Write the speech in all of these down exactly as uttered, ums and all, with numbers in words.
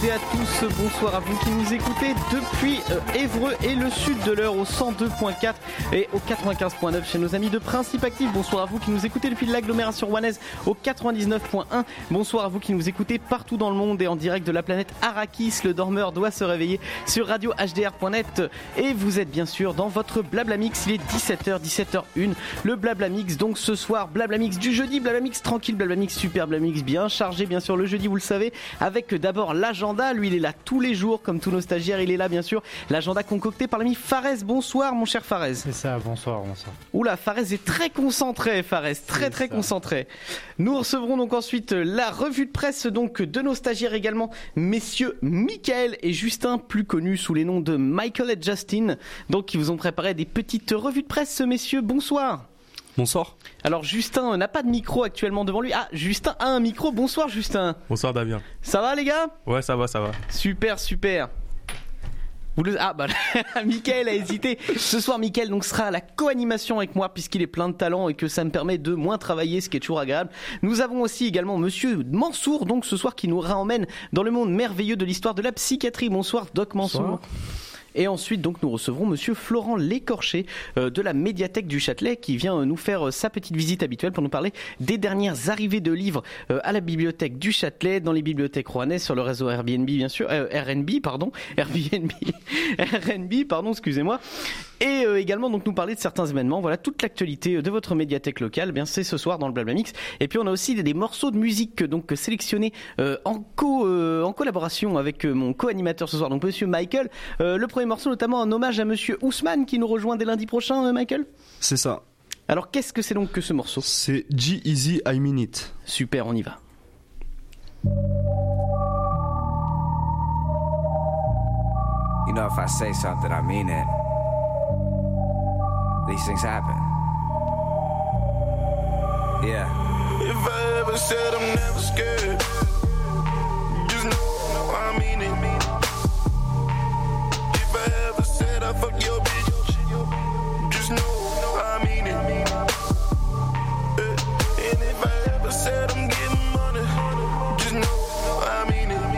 à tous, bonsoir à vous qui nous écoutez depuis euh, Évreux et le sud de l'Eure au cent deux virgule quatre et au quatre-vingt-quinze virgule neuf chez nos amis de Principe Actif. Bonsoir à vous qui nous écoutez depuis l'agglomération rouennaise au quatre-vingt-dix-neuf virgule un. Bonsoir à vous qui nous écoutez partout dans le monde et en direct de la planète Arrakis. Le dormeur doit se réveiller sur radio h d r point net et vous êtes bien sûr dans votre Blabla Mix. Il est dix-sept heures, dix-sept heures une. Le Blabla Mix, donc ce soir, Blabla Mix du jeudi, Blabla Mix tranquille, Blabla Mix super, Blabla Mix bien chargé bien sûr le jeudi, vous le savez, avec d'abord l'agenda. Lui il est là tous les jours comme tous nos stagiaires, il est là bien sûr, l'agenda concocté par l'ami Farez. Bonsoir mon cher Farez. C'est ça, bonsoir, bonsoir. Oula, Farez est très concentré, Farez, très très ça. concentré. Nous recevrons donc ensuite la revue de presse donc de nos stagiaires également, messieurs Mickaël et Justin, plus connus sous les noms de Michael et Justin, donc qui vous ont préparé des petites revues de presse, messieurs. Bonsoir. Bonsoir. Alors Justin n'a pas de micro actuellement devant lui. Ah, Justin a un micro. Bonsoir Justin. Bonsoir Damien. Ça va les gars ? Ouais, ça va, ça va. Super, super. Vous le... Ah bah Mickaël a hésité. Ce soir Mickaël donc sera à la co-animation avec moi puisqu'il est plein de talent et que ça me permet de moins travailler, ce qui est toujours agréable. Nous avons aussi également monsieur Mansour donc ce soir qui nous ramène dans le monde merveilleux de l'histoire de la psychiatrie. Bonsoir Doc Mansour. Bonsoir. Et ensuite, donc, nous recevrons monsieur Florent Lécorché euh, de la médiathèque du Châtelet qui vient euh, nous faire euh, sa petite visite habituelle pour nous parler des dernières arrivées de livres euh, à la bibliothèque du Châtelet, dans les bibliothèques rouennaises, sur le réseau Airbnb, bien sûr, euh, R N B, pardon, Airbnb, R N B, pardon, excusez-moi. Et euh, également, donc, nous parler de certains événements. Voilà, toute l'actualité de votre médiathèque locale, eh bien, c'est ce soir dans le Blabla Mix. Et puis, on a aussi des, des morceaux de musique, donc, sélectionnés euh, en, co, euh, en collaboration avec euh, mon co-animateur ce soir, donc, monsieur Michael. Euh, le premier morceau notamment en hommage à monsieur Ousmane qui nous rejoint dès lundi prochain, euh, Michael. C'est ça. Alors qu'est-ce que c'est donc que ce morceau ? C'est G-Eazy I Mean It. Super, on y va. You know, if I say something, I mean it. These things happen. Yeah. If I ever said I'm never scared, just know I mean it. If I ever said I fuck your bitch, just know I mean it. And if I ever said I'm getting money, just know I mean it.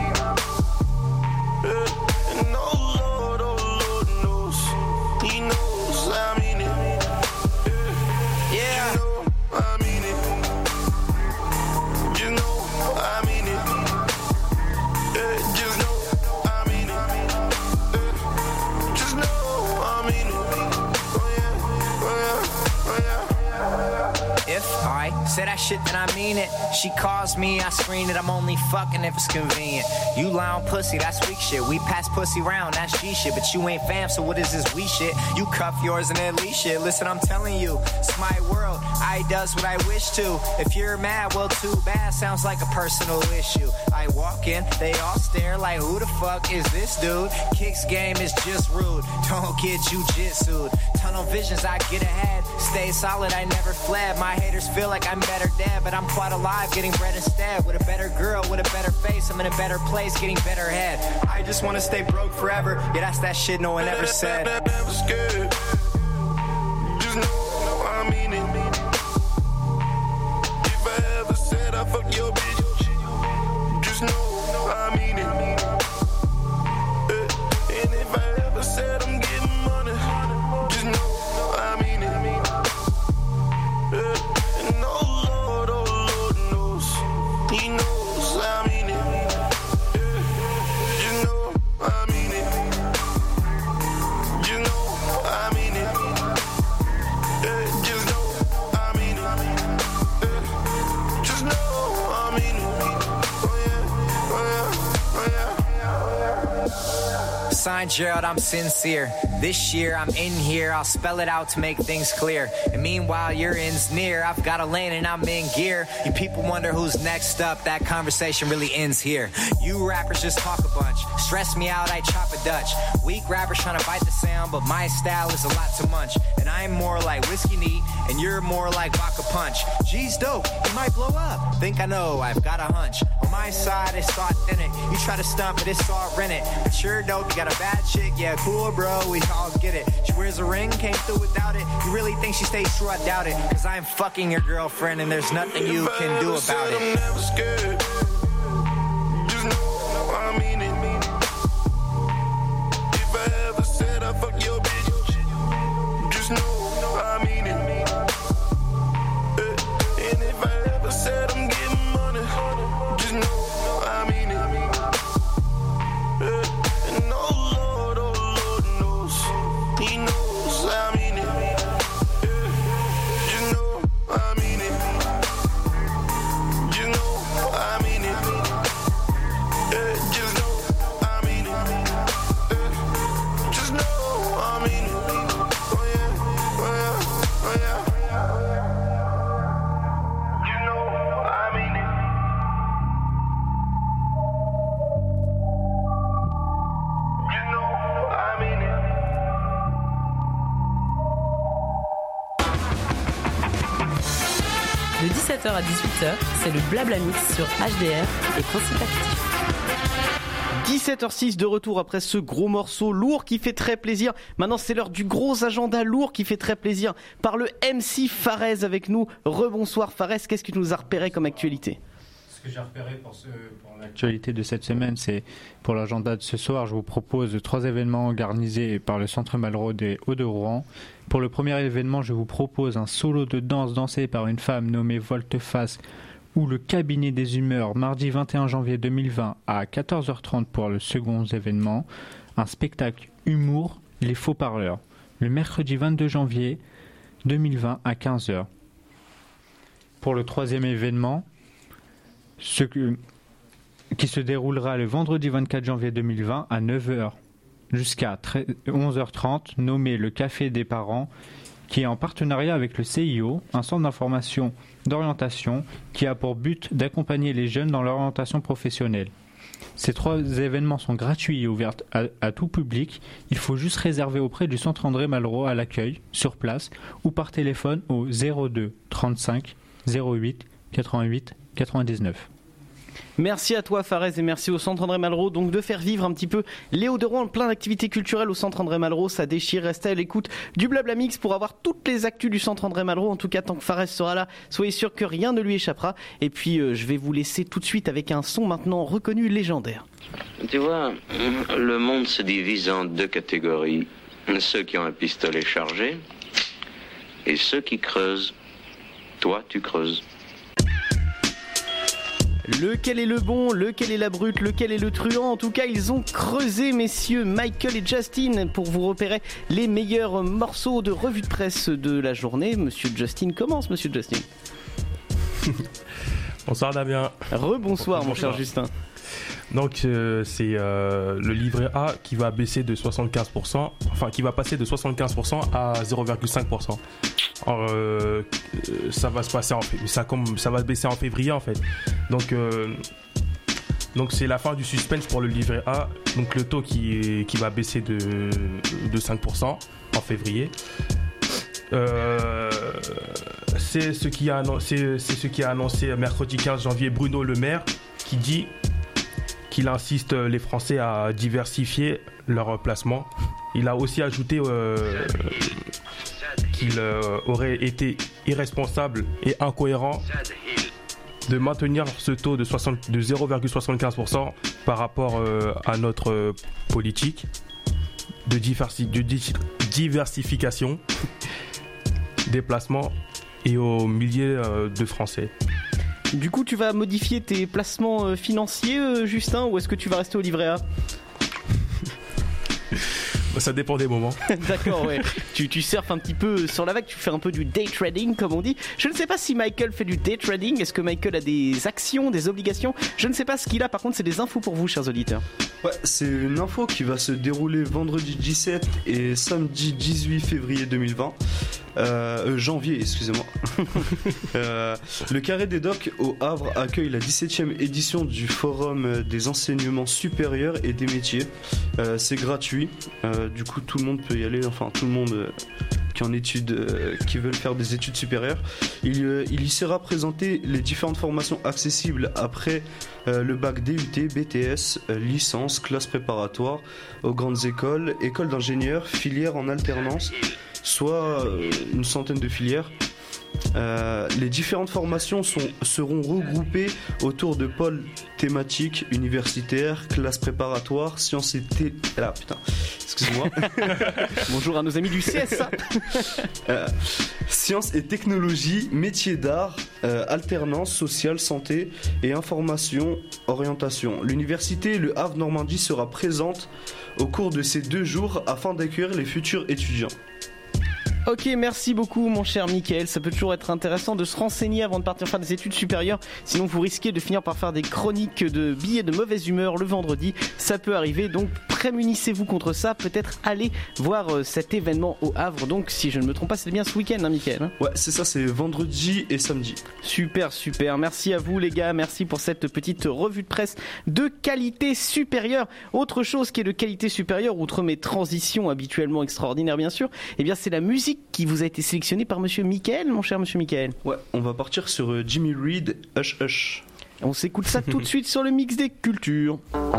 And oh Lord, oh Lord knows, He knows I mean it. Yeah, you know I mean it. You know I mean it. Just know I mean it. Just know I mean it. Oh yeah, oh yeah, oh yeah. If I say that shit, then I mean it. She calls me, I screen it. I'm only fucking if it's convenient. You lie on pussy, that's weak shit. We pass pussy round, that's G shit. But you ain't fam, so what is this we shit? You cuff yours and then leash shit. Listen, I'm telling you, it's my world. I does what I wish to. If you're mad, well, too bad. Sounds like a personal issue. I walk in, they all stare like, who the fuck is this dude? Kicks game is just rude. Don't get jujitsu'd. Tunnel visions, I get ahead. Stay solid, I never fled. My haters feel like I'm better dead, but I'm quite alive, getting bread instead. With a better girl, with a better face, I'm in a better place, getting better head. I just wanna stay broke forever. Yeah, that's that shit no one ever said. Never scared. Just know I mean it. If I ever said I fuck your bitch, just know I mean it. And if I ever said I'm getting money, just know I mean it. And oh Lord, oh Lord knows, He knows I mean it. You know I mean it. You know I mean it. Just know I mean it. Just know I mean it. Oh yeah, oh yeah, oh yeah. Signed Gerald, I'm sincere. This year I'm in here, I'll spell it out to make things clear. And meanwhile your end's near, I've got a lane and I'm in gear. You people wonder who's next up, that conversation really ends here. You rappers just talk a bunch, stress me out, I chop a Dutch. Weak rappers trying to bite the sound, but my style is a lot to munch. And I'm more like whiskey neat, and you're more like vodka punch. G's dope, you might blow up. Think I know, I've got a hunch. On my side, it's all in it. You try to stump it, it's all rent it. But you're dope, you got a bad chick, yeah, cool, bro, we all get it. She wears a ring, came through without it. You really think she stays true? I doubt it. Cause I'm fucking your girlfriend, and there's nothing you can do about it. I'm never scared. Just know I mean it. ever said I fuck your bitch, just know I mean it. Eh, and if I ever said I'm getting money, just know I mean it. Eh, and oh Lord, oh Lord knows, He knows I mean it. Eh, just know I mean it. Just know I mean it. Eh, just know I mean it. Eh, just know I mean it. Oh yeah, oh yeah, oh yeah. You know I mean it. You know I mean it. De dix-sept heures à dix-huit heures, c'est le Blabla Mix sur H D R et Principe Actif. dix-sept heures six de retour après ce gros morceau lourd qui fait très plaisir. Maintenant c'est l'heure du gros agenda lourd qui fait très plaisir par le M C Farez avec nous. Rebonsoir Farez, qu'est-ce que tu nous as repéré comme actualité ? Ce que j'ai repéré pour, ce, pour l'actualité de cette semaine, c'est pour l'agenda de ce soir, je vous propose trois événements organisés par le Centre Malraux des Hauts-de-Rouen. Pour le premier événement, je vous propose un solo de danse dansé par une femme nommée Volte-Face ou le cabinet des humeurs, mardi vingt et un janvier deux mille vingt à quatorze heures trente pour le second événement. Un spectacle humour, les faux parleurs, le mercredi vingt-deux janvier deux mille vingt à quinze heures. Pour le troisième événement, ce que, qui se déroulera le vendredi vingt-quatre janvier deux mille vingt à neuf heures jusqu'à onze heures trente, nommé le Café des Parents, qui est en partenariat avec le C I O, un centre d'information d'orientation qui a pour but d'accompagner les jeunes dans leur orientation professionnelle. Ces trois événements sont gratuits et ouverts à, à tout public. Il faut juste réserver auprès du Centre André Malraux à l'accueil, sur place, ou par téléphone au zéro deux trente-cinq zéro huit quatre-vingt-huit quatre-vingt-dix-neuf. Merci à toi Farez et merci au Centre André Malraux donc de faire vivre un petit peu les Hauts-de-Rouen, plein d'activités culturelles au Centre André Malraux, ça déchire. Restez à l'écoute du Blabla Mix pour avoir toutes les actus du Centre André Malraux. En tout cas, tant que Farez sera là, soyez sûr que rien ne lui échappera. Et puis euh, je vais vous laisser tout de suite avec un son maintenant reconnu légendaire. Tu vois, le monde se divise en deux catégories. Ceux qui ont un pistolet chargé et ceux qui creusent. Toi, tu creuses. Lequel est le bon, lequel est la brute, lequel est le truand? En tout cas, ils ont creusé, messieurs, Michael et Justin, pour vous repérer les meilleurs morceaux de revue de presse de la journée. Monsieur Justin commence, monsieur Justin. Bonsoir Damien. Rebonsoir mon cher Justin. Donc euh, c'est euh, le livret A qui va baisser de soixante-quinze pour cent, enfin qui va passer de soixante-quinze pour cent à zéro virgule cinq pour cent. Alors euh, ça va se passer en ça comme ça va se baisser en février en fait. Donc euh, donc c'est la fin du suspense pour le livret A. Donc le taux qui qui va baisser de de cinq pour cent en février. Euh, c'est ce qui a annoncé, c'est ce qui a annoncé mercredi quinze janvier Bruno Le Maire qui dit qu'il insiste les Français à diversifier leur placement. Il a aussi ajouté euh, qu'il euh, aurait été irresponsable et incohérent de maintenir ce taux de, soixante, de zéro virgule soixante-quinze pour cent par rapport euh, à notre euh, politique de, diversi, de di- diversification des placements et aux milliers euh, de Français. Du coup, tu vas modifier tes placements euh, financiers, euh, Justin, ou est-ce que tu vas rester au livret A? Ça dépend des moments. D'accord, ouais. tu, tu surfes un petit peu sur la vague, tu fais un peu du day trading, comme on dit. Je ne sais pas si Michael fait du day trading. Est-ce que Michael a des actions, des obligations? Je ne sais pas ce qu'il a. Par contre, c'est des infos pour vous, chers auditeurs. Ouais, c'est une info qui va se dérouler vendredi dix-sept et samedi dix-huit février deux mille vingt. Euh, janvier, excusez-moi. euh, le Carré des Docks au Havre accueille la dix-septième édition du Forum des enseignements supérieurs et des métiers. Euh, c'est gratuit, euh, du coup tout le monde peut y aller, enfin tout le monde euh, qui en études, euh, qui veulent faire des études supérieures. Il, euh, il y sera présenté les différentes formations accessibles après euh, le bac D U T, B T S, euh, licence, classe préparatoire, aux grandes écoles, écoles d'ingénieurs, filières en alternance, soit euh, une centaine de filières. Euh, les différentes formations sont, seront regroupées autour de pôles thématiques universitaires, classes préparatoires, sciences et té... Ah putain, excuse-moi. Bonjour à nos amis du C S A. euh, sciences et technologies, métiers d'art, euh, alternance sociale, santé et information, orientation. L'université Le Havre Normandie sera présente au cours de ces deux jours afin d'accueillir les futurs étudiants. Ok, merci beaucoup mon cher Mickaël, ça peut toujours être intéressant de se renseigner avant de partir faire des études supérieures, sinon vous risquez de finir par faire des chroniques de billets de mauvaise humeur le vendredi, ça peut arriver, donc prémunissez-vous contre ça, peut-être allez voir euh, cet événement au Havre, donc si je ne me trompe pas c'est bien ce week-end hein Mickaël hein. Ouais c'est ça, c'est vendredi et samedi. Super, super, merci à vous les gars, merci pour cette petite revue de presse de qualité supérieure. Autre chose qui est de qualité supérieure, outre mes transitions habituellement extraordinaires bien sûr, eh bien c'est la musique qui vous a été sélectionné par monsieur Mickaël, mon cher monsieur Mickaël. Ouais, on va partir sur euh, Jimmy Reed, Hush Hush. On s'écoute ça tout de suite sur le mix des cultures.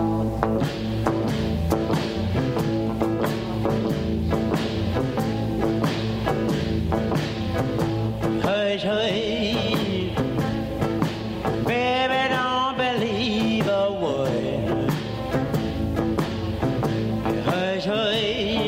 Hush, hush, baby, don't believe a word. Hush, hush.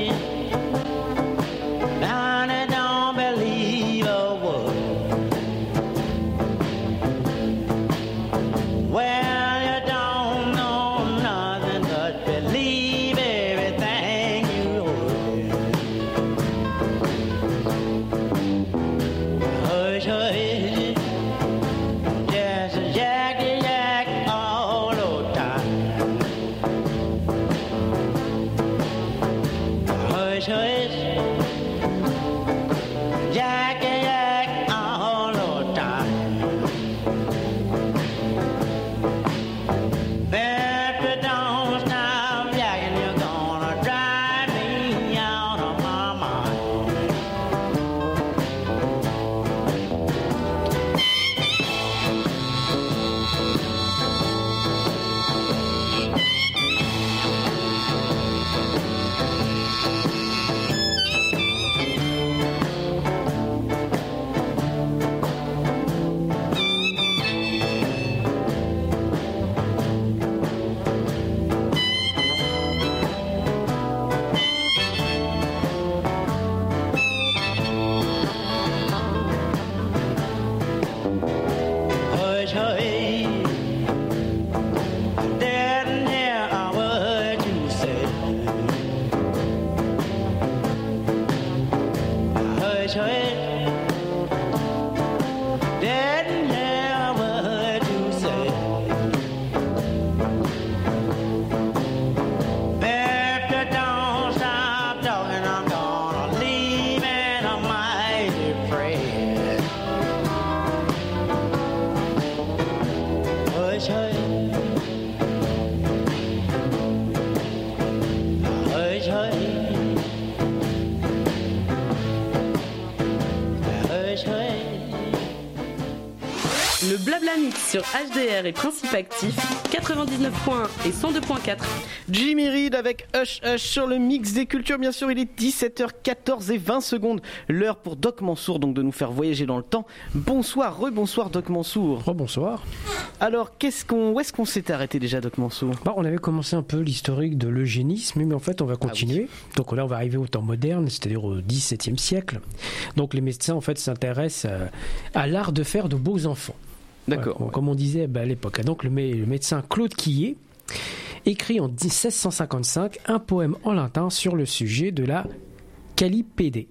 Le Blabla Mix sur H D R et Principe Actif, quatre-vingt-dix-neuf point un et cent deux point quatre. Jimmy Reed avec Hush Hush sur le mix des cultures. Bien sûr, il est dix-sept heures quatorze et vingt secondes. L'heure pour Doc Mansour, donc de nous faire voyager dans le temps. Bonsoir, rebonsoir Doc Mansour. Rebonsoir. Alors, qu'est-ce qu'on, où est-ce qu'on s'est arrêté déjà, Doc Mansour ? Bah, on avait commencé un peu l'historique de l'eugénisme, mais en fait, on va continuer. Ah oui. Donc là, on va arriver au temps moderne, c'est-à-dire au dix-septième siècle. Donc les médecins, en fait, s'intéressent à, à l'art de faire de beaux enfants. D'accord. Ouais, ouais. Comme on disait bah, à l'époque. Donc le, le médecin Claude Quillet écrit en seize cent cinquante-cinq un poème en latin sur le sujet de la calipédie,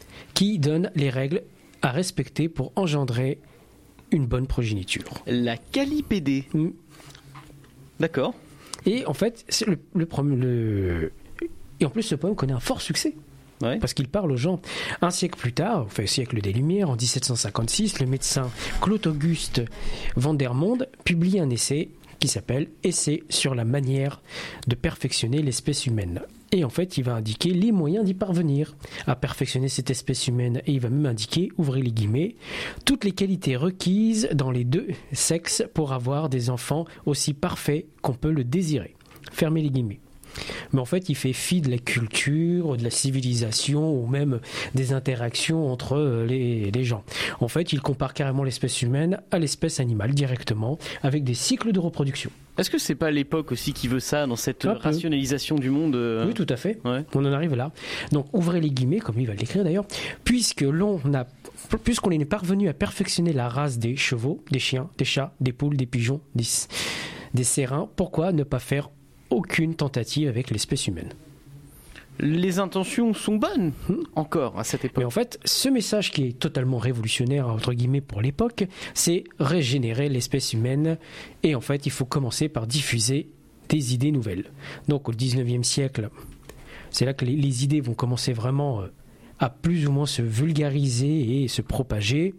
qui donne les règles à respecter pour engendrer une bonne progéniture. La calipédie. Mmh. D'accord. Et en fait, c'est le, le, le, et en plus, ce poème connaît un fort succès. Ouais. Parce qu'il parle aux gens. Un siècle plus tard, enfin, au siècle des Lumières, en dix-sept cent cinquante-six, le médecin Claude-Auguste Vandermonde publie un essai qui s'appelle « Essai sur la manière de perfectionner l'espèce humaine ». Et en fait, il va indiquer les moyens d'y parvenir à perfectionner cette espèce humaine. Et il va même indiquer, ouvrez les guillemets, toutes les qualités requises dans les deux sexes pour avoir des enfants aussi parfaits qu'on peut le désirer. Fermez les guillemets. mais en fait il fait fi de la culture, de la civilisation ou même des interactions entre les, les gens. En fait il compare carrément l'espèce humaine à l'espèce animale directement avec des cycles de reproduction. Est-ce que c'est pas l'époque aussi qui veut ça dans cette ah, rationalisation du monde euh... Oui, tout à fait. Ouais. On en arrive là. Donc ouvrez les guillemets, comme il va l'écrire d'ailleurs, puisque l'on a, puisqu'on est parvenu à perfectionner la race des chevaux, des chiens, des chats, des poules, des pigeons, des, des sérins, pourquoi ne pas faire aucune tentative avec l'espèce humaine? Les intentions sont bonnes, hmm. encore, à cette époque. Mais en fait, ce message qui est totalement révolutionnaire, entre guillemets, pour l'époque, c'est régénérer l'espèce humaine. Et en fait, il faut commencer par diffuser des idées nouvelles. Donc, au dix-neuvième siècle, c'est là que les, les idées vont commencer vraiment à plus ou moins se vulgariser et se propager.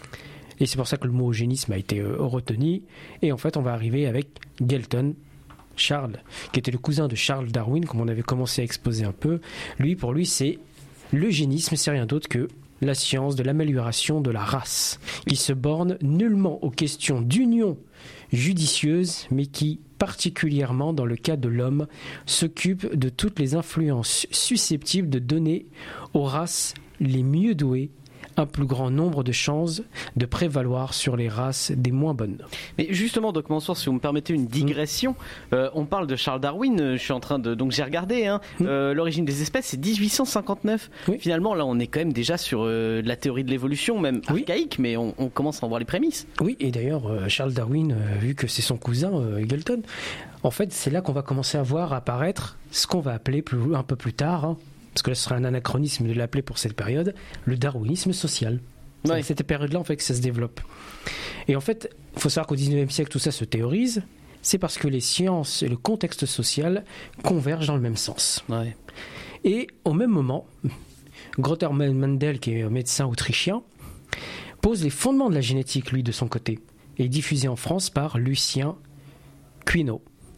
Et c'est pour ça que le mot eugénisme a été euh, retenu. Et en fait, on va arriver avec Galton, Charles, qui était le cousin de Charles Darwin, comme on avait commencé à exposer un peu. Lui, pour lui, c'est l'eugénisme, c'est rien d'autre que la science de l'amélioration de la race, qui se borne nullement aux questions d'union judicieuse, mais qui, particulièrement dans le cas de l'homme, s'occupe de toutes les influences susceptibles de donner aux races les mieux douées un plus grand nombre de chances de prévaloir sur les races des moins bonnes. Mais justement, Doc Mansour, si vous me permettez une digression, mmh. euh, on parle de Charles Darwin, euh, je suis en train de... Donc j'ai regardé, hein, mmh. euh, l'origine des espèces, c'est dix-huit cent cinquante-neuf. Oui. Finalement, là, on est quand même déjà sur euh, la théorie de l'évolution, même oui. archaïque, mais on, on commence à en voir les prémices. Oui, et d'ailleurs, euh, Charles Darwin, euh, vu que c'est son cousin, euh, Galton, en fait, c'est là qu'on va commencer à voir apparaître ce qu'on va appeler plus, un peu plus tard, hein, parce que là ce serait un anachronisme de l'appeler pour cette période, le darwinisme social. C'est ouais. à cette période-là en fait que ça se développe. Et en fait, il faut savoir qu'au dix-neuvième siècle, tout ça se théorise, c'est parce que les sciences et le contexte social convergent dans le même sens. Ouais. Et au même moment, Grother Mendel, qui est médecin autrichien, pose les fondements de la génétique, lui, de son côté, et diffusé en France par Lucien Cuineau.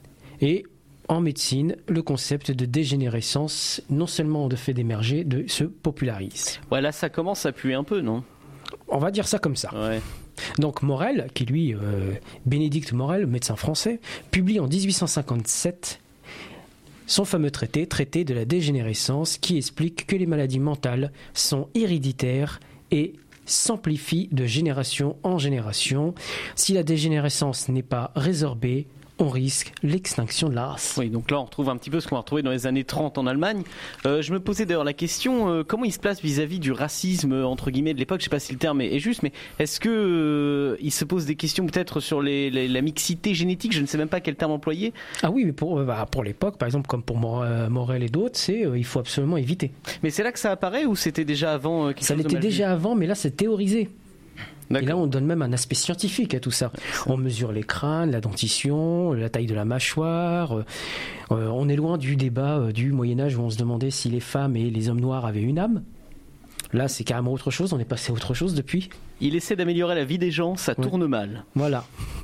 Et en médecine, le concept de dégénérescence, non seulement de fait d'émerger, de se popularise. Ouais, là, ça commence à puer un peu, non ? On va dire ça comme ça. Ouais. Donc Morel, qui lui, euh, Bénédicte Morel, médecin français, publie en dix-huit cent cinquante-sept son fameux traité, traité de la dégénérescence, qui explique que les maladies mentales sont héréditaires et s'amplifient de génération en génération. Si la dégénérescence n'est pas résorbée, on risque l'extinction de la race. Oui, donc là on retrouve un petit peu ce qu'on va retrouver dans les années trente en Allemagne. Euh, je me posais d'ailleurs la question, euh, comment il se place vis-à-vis du racisme, entre guillemets, de l'époque, je ne sais pas si le terme est, est juste, mais est-ce qu'il euh, se pose des questions peut-être sur les, les, la mixité génétique, je ne sais même pas quel terme employer. Ah oui, mais pour, euh, bah, pour l'époque, par exemple, comme pour Morel et d'autres, c'est euh, il faut absolument éviter. Mais c'est là que ça apparaît ou c'était déjà avant euh, quelque Ça chose l'était déjà avant, mais là c'est théorisé. D'accord. Et là, on donne même un aspect scientifique à tout ça. On mesure les crânes, la dentition, la taille de la mâchoire. Euh, on est loin du débat euh, du Moyen-Âge où on se demandait si les femmes et les hommes noirs avaient une âme. Là, c'est carrément autre chose. On est passé à autre chose depuis. Il essaie d'améliorer la vie des gens, ça tourne ouais. mal. Voilà.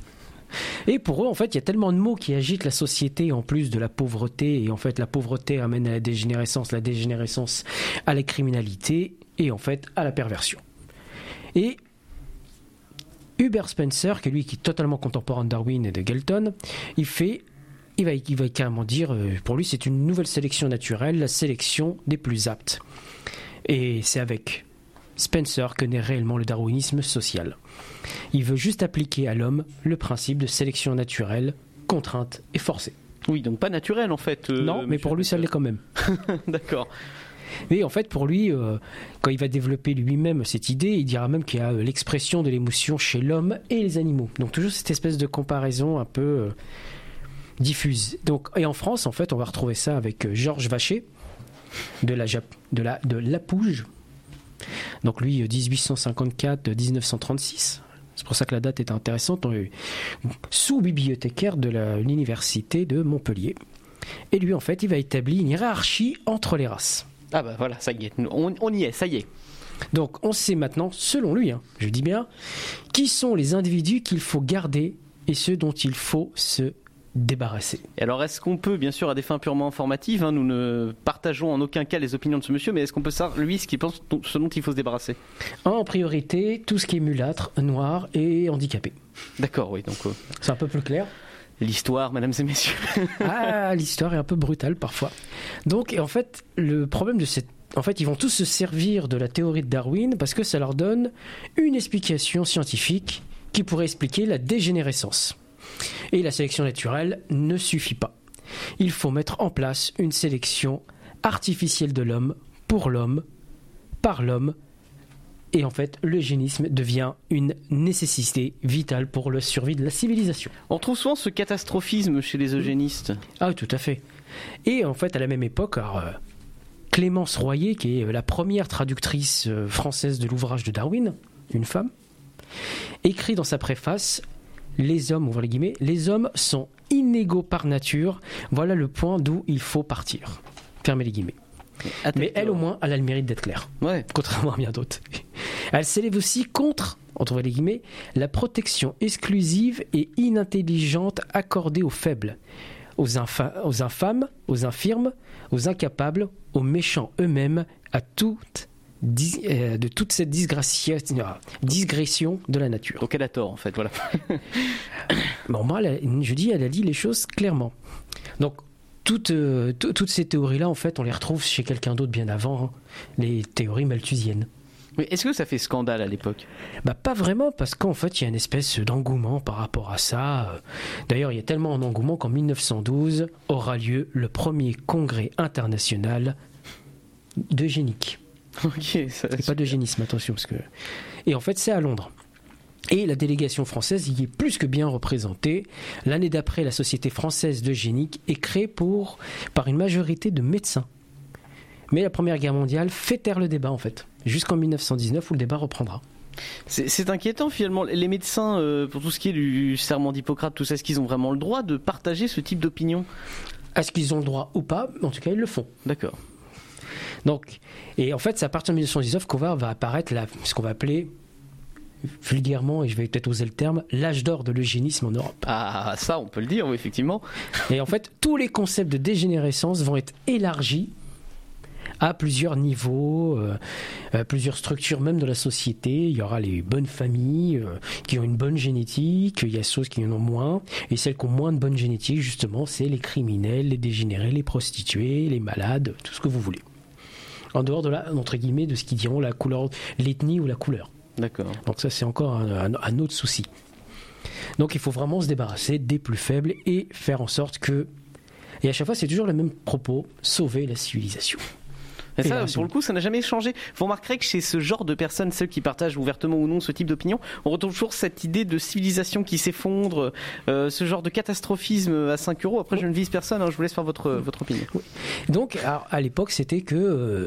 Et pour eux, en fait, il y a tellement de mots qui agitent la société en plus de la pauvreté. Et en fait, la pauvreté amène à la dégénérescence, la dégénérescence à la criminalité et en fait à la perversion. Et Hubert Spencer, qui est lui qui est totalement contemporain de Darwin et de Galton, il fait, il va, il va carrément dire, pour lui c'est une nouvelle sélection naturelle, la sélection des plus aptes. Et c'est avec Spencer que naît réellement le darwinisme social. Il veut juste appliquer à l'homme le principe de sélection naturelle, contrainte et forcée. Oui, donc pas naturel en fait. Euh, non, mais pour lui ça l'est quand même. D'accord. Mais en fait, pour lui, euh, quand il va développer lui-même cette idée, il dira même qu'il y a euh, l'expression de l'émotion chez l'homme et les animaux. Donc toujours cette espèce de comparaison un peu euh, diffuse. Donc, et en France, en fait, on va retrouver ça avec euh, Georges Vacher, de la, de la de Lapouge. Donc lui, dix-huit cent cinquante-quatre à dix-neuf cent trente-six. C'est pour ça que la date est intéressante. Sous-bibliothécaire de la, l'université de Montpellier. Et lui, en fait, il va établir une hiérarchie entre les races. Ah bah voilà, ça y est, on, on y est, ça y est. Donc on sait maintenant, selon lui, hein, je dis bien, qui sont les individus qu'il faut garder et ceux dont il faut se débarrasser. Et alors est-ce qu'on peut, bien sûr à des fins purement informatives, hein, nous ne partageons en aucun cas les opinions de ce monsieur, mais est-ce qu'on peut savoir lui ce qu'il pense, ce dont il faut se débarrasser ? En priorité, tout ce qui est mulâtre, noir et handicapé. D'accord, oui. Donc, euh... c'est un peu plus clair. L'histoire, mesdames et messieurs. Ah, l'histoire est un peu brutale parfois. Donc, et en fait, le problème de cette... En fait, ils vont tous se servir de la théorie de Darwin parce que ça leur donne une explication scientifique qui pourrait expliquer la dégénérescence. Et la sélection naturelle ne suffit pas. Il faut mettre en place une sélection artificielle de l'homme, pour l'homme, par l'homme. Et en fait, l'eugénisme devient une nécessité vitale pour la survie de la civilisation. On trouve souvent ce catastrophisme chez les eugénistes. Ah oui, tout à fait. Et en fait, à la même époque, alors, euh, Clémence Royer, qui est la première traductrice euh, française de l'ouvrage de Darwin, une femme, écrit dans sa préface « Les hommes, ouvre les guillemets, les hommes sont inégaux par nature, voilà le point d'où il faut partir. » Fermez les guillemets. Mais elle, au moins, elle a le mérite d'être claire. Ouais. Contrairement à bien d'autres. Elle s'élève aussi contre, entre les guillemets, la protection exclusive et inintelligente accordée aux faibles, aux, infa- aux infâmes, aux infirmes, aux incapables, aux méchants eux-mêmes, à toute, dis- euh, de toute cette disgracia- digression de la nature. Donc elle a tort, en fait, voilà. Bon, moi, elle a- je dis, elle a dit les choses clairement. Donc, Toutes, euh, t- toutes ces théories-là, en fait, on les retrouve chez quelqu'un d'autre bien avant, hein, les théories malthusiennes. Mais est-ce que ça fait scandale à l'époque ? Bah, pas vraiment, parce qu'en fait, il y a une espèce d'engouement par rapport à ça. D'ailleurs, il y a tellement d'engouement qu'en mille neuf cent douze aura lieu le premier congrès international d'eugénique. Ok, ça. Et pas d'eugénisme, attention, parce que. Et en fait, c'est à Londres. Et la délégation française y est plus que bien représentée. L'année d'après, la Société française d'eugénique est créée pour, par une majorité de médecins. Mais la Première Guerre mondiale fait taire le débat, en fait, jusqu'en mille neuf cent dix-neuf où le débat reprendra. C'est, c'est inquiétant finalement. Les médecins, euh, pour tout ce qui est du serment d'Hippocrate, tout ça, est-ce qu'ils ont vraiment le droit de partager ce type d'opinion ? Est-ce qu'ils ont le droit ou pas ? En tout cas, ils le font. D'accord. Donc, et en fait, c'est à partir de mille neuf cent dix-neuf qu'on va, va apparaître la, ce qu'on va appeler vulgairement, et je vais peut-être oser le terme, l'âge d'or de l'eugénisme en Europe. Ah, ça, on peut le dire, oui, effectivement. Et en fait, tous les concepts de dégénérescence vont être élargis à plusieurs niveaux, euh, à plusieurs structures même de la société. Il y aura les bonnes familles euh, qui ont une bonne génétique, il y a ceux qui en ont moins, et celles qui ont moins de bonne génétique, justement, c'est les criminels, les dégénérés, les prostituées, les malades, tout ce que vous voulez. En dehors de la, entre guillemets, de ce qu'ils diront la couleur, l'ethnie ou la couleur. D'accord. Donc ça, c'est encore un, un, un autre souci. Donc il faut vraiment se débarrasser des plus faibles et faire en sorte que... Et à chaque fois, c'est toujours le même propos, sauver la civilisation. Et ça, pour le coup, ça n'a jamais changé. Vous remarquerez que chez ce genre de personnes, ceux qui partagent ouvertement ou non ce type d'opinion, on retrouve toujours cette idée de civilisation qui s'effondre, euh, ce genre de catastrophisme à cinq euros. Après, je ne vise personne, hein, je vous laisse faire votre, votre opinion. Oui. Donc, alors, à l'époque, c'était que, euh,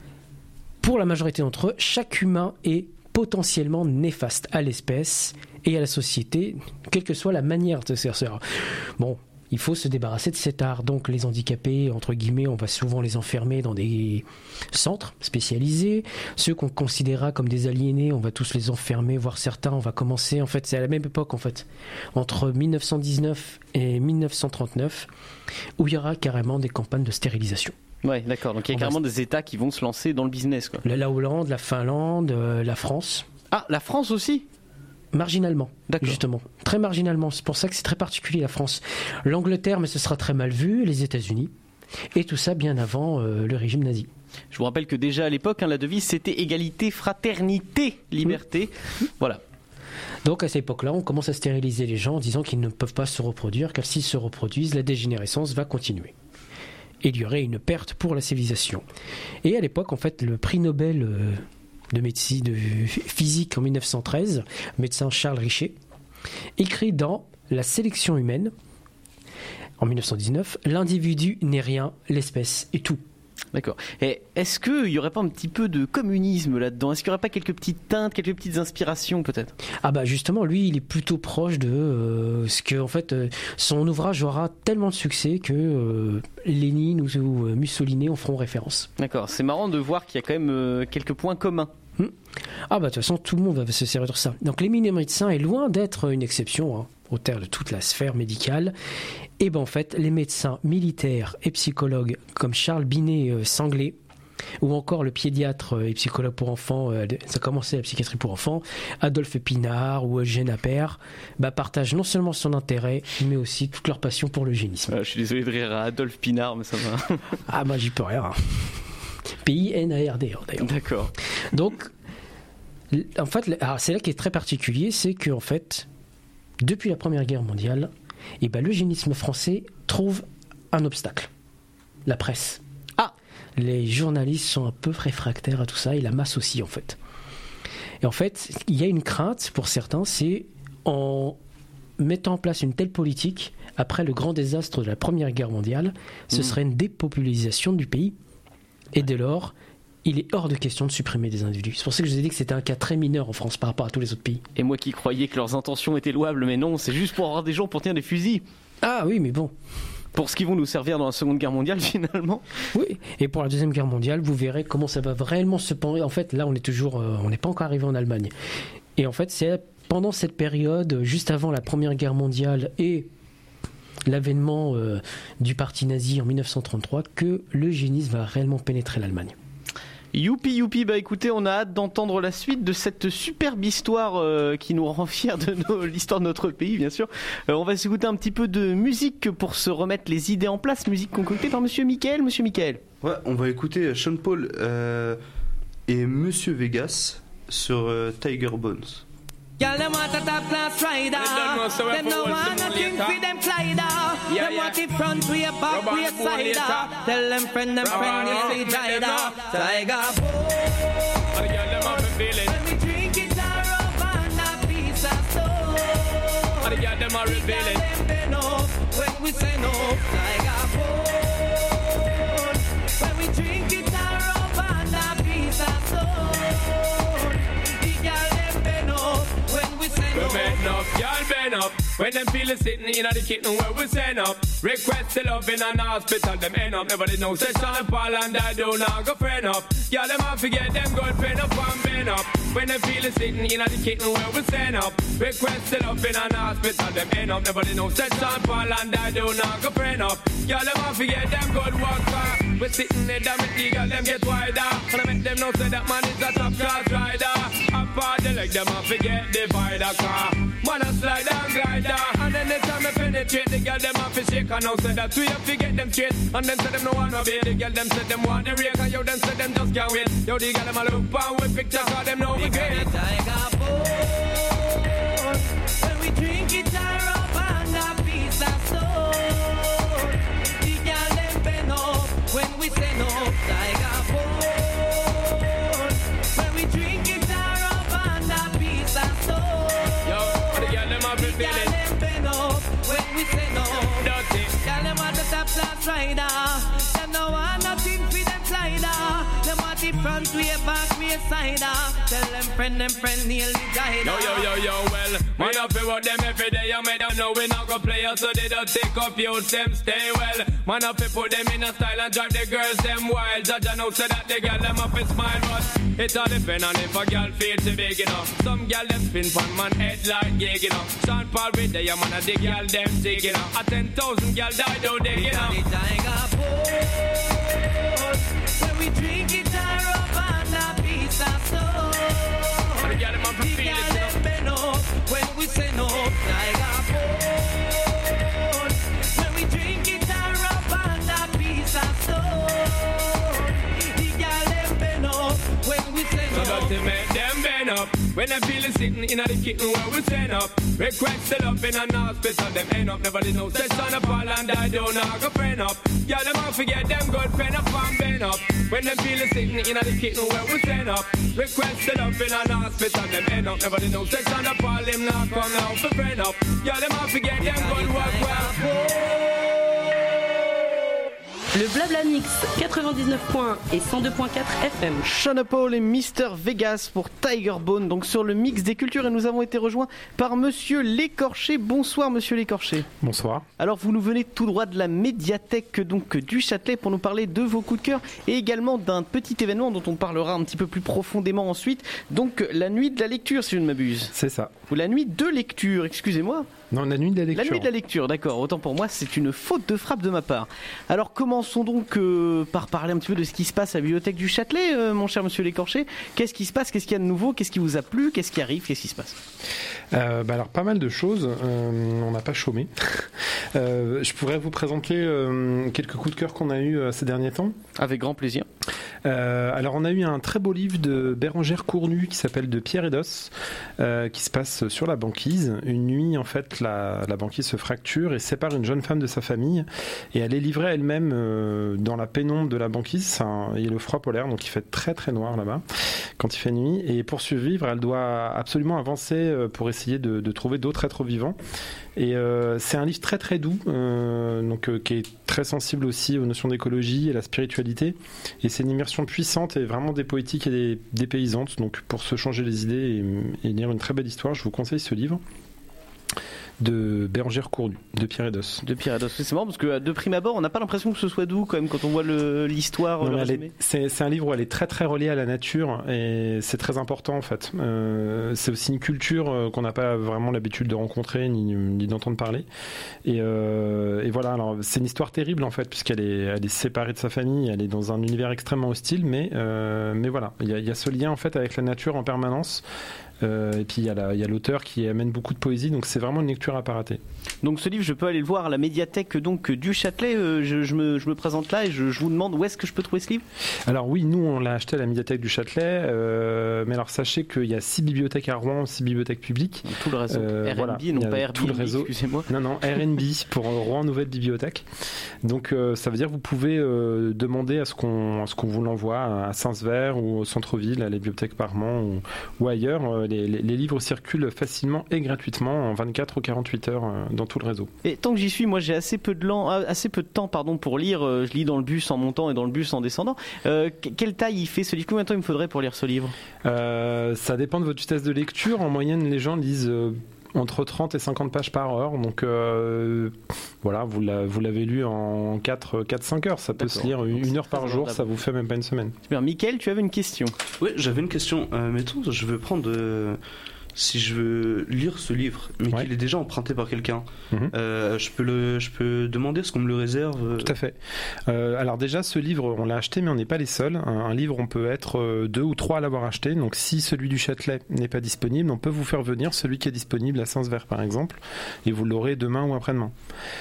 pour la majorité d'entre eux, chaque humain est potentiellement néfaste à l'espèce et à la société, quelle que soit la manière de se faire. Bon, il faut se débarrasser de cet art. Donc les handicapés, entre guillemets, on va souvent les enfermer dans des centres spécialisés. Ceux qu'on considérera comme des aliénés, on va tous les enfermer, voire certains, on va commencer, en fait, c'est à la même époque, en fait, entre mille neuf cent dix-neuf et mille neuf cent trente-neuf, où il y aura carrément des campagnes de stérilisation. Ouais, d'accord. Donc il y a on carrément va... des États qui vont se lancer dans le business, quoi. La, la Hollande, la Finlande, euh, la France. Ah, la France aussi ? Marginalement, d'accord. Justement. Très marginalement. C'est pour ça que c'est très particulier, la France. L'Angleterre, mais ce sera très mal vu, les États-Unis. Et tout ça bien avant euh, le régime nazi. Je vous rappelle que déjà à l'époque, hein, la devise, c'était égalité, fraternité, liberté. Mmh. Voilà. Donc à cette époque-là, on commence à stériliser les gens en disant qu'ils ne peuvent pas se reproduire, car s'ils se reproduisent, la dégénérescence va continuer. Et il y aurait une perte pour la civilisation. Et à l'époque, en fait, le prix Nobel euh, de médecine, de physique en mille neuf cent treize, le médecin Charles Richet, écrit dans La sélection humaine, en mille neuf cent dix-neuf, l'individu n'est rien, l'espèce est tout. D'accord. Et est-ce qu'il n'y aurait pas un petit peu de communisme là-dedans ? Est-ce qu'il n'y aurait pas quelques petites teintes, quelques petites inspirations peut-être ? Ah bah justement, lui, il est plutôt proche de euh, ce que, en fait, euh, son ouvrage aura tellement de succès que euh, Lénine ou, ou euh, Mussolini en feront référence. D'accord. C'est marrant de voir qu'il y a quand même euh, quelques points communs. Hmm. Ah bah de toute façon, tout le monde va se servir de ça. Donc l'éminent médecin est loin d'être une exception, hein, au terme de toute la sphère médicale. Et ben en fait, les médecins militaires et psychologues comme Charles Binet-Sanglé ou encore le pédiatre et psychologue pour enfants, euh, ça a commencé la psychiatrie pour enfants, Adolphe Pinard ou Eugène Appert, bah, partagent non seulement son intérêt, mais aussi toute leur passion pour l'eugénisme. Euh, je suis désolé de rire à Adolphe Pinard, mais ça va. Ah bah j'y peux rien. Hein. P I N A R D d'ailleurs. D'accord. Donc, en fait, alors c'est là qui est très particulier, c'est que en fait, depuis la Première Guerre mondiale, et ben, l'eugénisme français trouve un obstacle. La presse. Ah, les journalistes sont un peu réfractaires à tout ça, et la masse aussi en fait. Et en fait, il y a une crainte pour certains, c'est en mettant en place une telle politique, après le grand désastre de la Première Guerre mondiale, ce mmh. serait une dépopularisation du pays. Et dès lors, il est hors de question de supprimer des individus. C'est pour ça que je vous ai dit que c'était un cas très mineur en France par rapport à tous les autres pays. Et moi qui croyais que leurs intentions étaient louables, mais non, c'est juste pour avoir des gens pour tenir des fusils. Ah oui, mais bon. Pour ce qui vont nous servir dans la Seconde Guerre mondiale, finalement. Oui, et pour la Deuxième Guerre mondiale, vous verrez comment ça va réellement se penser. En fait, là, on est toujours, euh, on n'est pas encore arrivé en Allemagne. Et en fait, c'est pendant cette période, juste avant la Première Guerre mondiale et l'avènement euh, du parti nazi en dix-neuf cent trente-trois, que l'eugénisme va réellement pénétrer l'Allemagne. Youpi youpi, bah écoutez, on a hâte d'entendre la suite de cette superbe histoire euh, qui nous rend fiers de nos, l'histoire de notre pays, bien sûr. Euh, on va s'écouter un petit peu de musique pour se remettre les idées en place, musique concoctée par Monsieur Mickaël. Monsieur Mickaël. Ouais, on va écouter Sean Paul euh, et Monsieur Vegas sur euh, Tiger Bones. Girl, them want a top class rider. Them no want nothing for them slider. Them want the front way, back way, sider. Tell them friend, them friend, they say Jida. Tiger boy. When we drink it, I rub on a piece of soul. The girl, them are revealing. Them know when we say no. Tiger boy. When we drink it, I rub on a piece of soul. The girl, them know. We bend up, y'all bend up. When them feel it sitting in the kitchen where we send up. Request the love in an hospital, them end up. Nobody knows that Sean Paul and I do not go friend up. Y'all them have forget them good friend up and bend up. When them feel it sitting in the kitchen where we send up. Request the love in an hospital, them end up. Nobody knows that Sean Paul and I do not go friend up. Y'all them have forget them good work for. We sitting there, damn it, the girl them get wider. And I make them know say that man is a top class rider. Up part the leg, them have forget the divider car. Man a slide and glider. And then the time I penetrate, the girl them have to shake. And now say that we have to get them straight. And then say them no want to be. The girl them say them want the rake. And yo them say them just can't wait. Yo the girl them a look and we picture. Cause them know we great. Tiger boy. When we drink it, I rub and a piece of soul. The girl them bend up when we say no. Tiger boy. When we drink it, I rub and a piece of soul. Yo, the girl them have been feeling. The girl them bend up when we say no. Dirty. Girl them want the top class rider. Them no want nothing for them slider. Them want the front way, back way, sider. Tell them friend, them friend nearly died. Yo, yo, yo, yo, well, man up with them every day. You made them know we not gonna play us, so they don't take up you, them stay well. Man up put them in a style and drive the girls them wild. Judge I know say that the girl them up and smile, but it all depend on if a girl feels too big enough. Some girl them spin from man head like gig enough. Sean Paul with the man and the girl them digging up. A ten thousand girl died out digging up. The tiger boy, when we drink it, I rub on a piece of soul. The girl them up and feel it bend up when we say no. Tiger boy, when we drink it, I rub on a piece of soul. The girl them bend up when we say no. So to make them bend up when them feeling sitting in the kitchen where we stand up. Request the love in an hospital, them end up. Nobody knows that son of Paul and I do not go friend up. Yeah, them all forget them good friend up and bend up. When them feeling sitting in the kitchen where we stand up. Request the love in an hospital, them end up. Nobody knows that son of Paul, him not come out for friend up. Yeah, them all forget them good work well. Le Blabla Mix quatre-vingt-dix-neuf points et cent deux point quatre F M. Sean Paul et Mister Vegas pour Tiger Bone, donc sur le mix des cultures, et nous avons été rejoints par Monsieur L'Écorché. Bonsoir Monsieur L'Écorché. Bonsoir. Alors vous nous venez tout droit de la médiathèque donc du Châtelet pour nous parler de vos coups de cœur et également d'un petit événement dont on parlera un petit peu plus profondément ensuite. Donc la nuit de la lecture, si je ne m'abuse. C'est ça. Ou la nuit de lecture, excusez-moi. Non, la nuit de la lecture. La nuit de la lecture, d'accord. Autant pour moi, c'est une faute de frappe de ma part. Alors, commençons donc euh, par parler un petit peu de ce qui se passe à la bibliothèque du Châtelet, euh, mon cher monsieur Lécorché. Qu'est-ce qui se passe? Qu'est-ce qu'il y a de nouveau? Qu'est-ce qui vous a plu? Qu'est-ce qui arrive? Qu'est-ce qui se passe? euh, bah Alors, pas mal de choses. Euh, on n'a pas chômé. euh, je pourrais vous présenter euh, quelques coups de cœur qu'on a eu euh, ces derniers temps. Avec grand plaisir. Euh, alors, on a eu un très beau livre de Bérengère Cournu qui s'appelle De pierre et d'os, euh, qui se passe sur la banquise. Une nuit, en fait, la, la banquise se fracture et sépare une jeune femme de sa famille, et elle est livrée elle-même euh, dans la pénombre de la banquise. Un, il y a le froid polaire, donc il fait très très noir là-bas quand il fait nuit, et pour survivre, elle doit absolument avancer pour essayer de, de trouver d'autres êtres vivants. Et euh, c'est un livre très très doux, euh, donc euh, qui est très sensible aussi aux notions d'écologie et à la spiritualité. Et c'est une immersion puissante et vraiment des poétiques et des, des paysantes. Donc pour se changer les idées et, et lire une très belle histoire, je vous conseille ce livre de Bérengère Cournu, De pierre et d'os. De pierre et d'os, c'est marrant parce que de prime abord, on n'a pas l'impression que ce soit doux quand même quand on voit le, l'histoire. Non, le elle est, c'est, c'est un livre où elle est très très reliée à la nature et c'est très important en fait. Euh, c'est aussi une culture qu'on n'a pas vraiment l'habitude de rencontrer ni, ni d'entendre parler. Et, euh, et voilà, alors c'est une histoire terrible en fait puisqu'elle est, elle est séparée de sa famille, elle est dans un univers extrêmement hostile, mais, euh, mais voilà, il y, y a ce lien en fait avec la nature en permanence. Euh, et puis il y, y a l'auteur qui amène beaucoup de poésie, donc c'est vraiment une lecture à pas rater. Donc ce livre, je peux aller le voir à la médiathèque donc, du Châtelet. Euh, je, je, me, je me présente là et je, je vous demande où est-ce que je peux trouver ce livre? Alors oui, nous on l'a acheté à la médiathèque du Châtelet, euh, mais alors sachez qu'il y a six bibliothèques à Rouen, six bibliothèques publiques. Tout le réseau, euh, R N B, voilà, non pas Airbnb, tout le réseau. Excusez-moi. Non, non, R N B pour Rouen Nouvelle Bibliothèque. Donc euh, ça veut dire que vous pouvez euh, demander à ce qu'on, à ce qu'on vous l'envoie à Saint-Sever ou au centre-ville, à la bibliothèque Parmont ou, ou ailleurs. Les, les, les livres circulent facilement et gratuitement en vingt-quatre ou quarante-huit heures dans tout le réseau. Et tant que j'y suis, moi j'ai assez peu de, lan- assez peu de temps pardon, pour lire. Je lis dans le bus en montant et dans le bus en descendant. Euh, quelle taille il fait ce livre? Combien de temps il me faudrait pour lire ce livre? euh, Ça dépend de votre vitesse de lecture. En moyenne, les gens lisent euh, entre trente et cinquante pages par heure. Donc euh, voilà, vous, l'a, vous l'avez lu en quatre à cinq heures. Ça peut D'accord. se lire une, une heure par jour. Ça vous fait même pas une semaine. Super. Mickaël, tu avais une question? Oui, j'avais une question. Euh, mettons, je veux prendre... Euh... Si je veux lire ce livre, mais ouais. qu'il est déjà emprunté par quelqu'un, mmh. euh, je, peux le, je peux demander ce qu'on me le réserve. Tout à fait. Euh, alors déjà, ce livre, on l'a acheté, mais on n'est pas les seuls. Un, un livre, on peut être deux ou trois à l'avoir acheté. Donc si celui du Châtelet n'est pas disponible, on peut vous faire venir celui qui est disponible à Saint-Sever, par exemple, et vous l'aurez demain ou après-demain.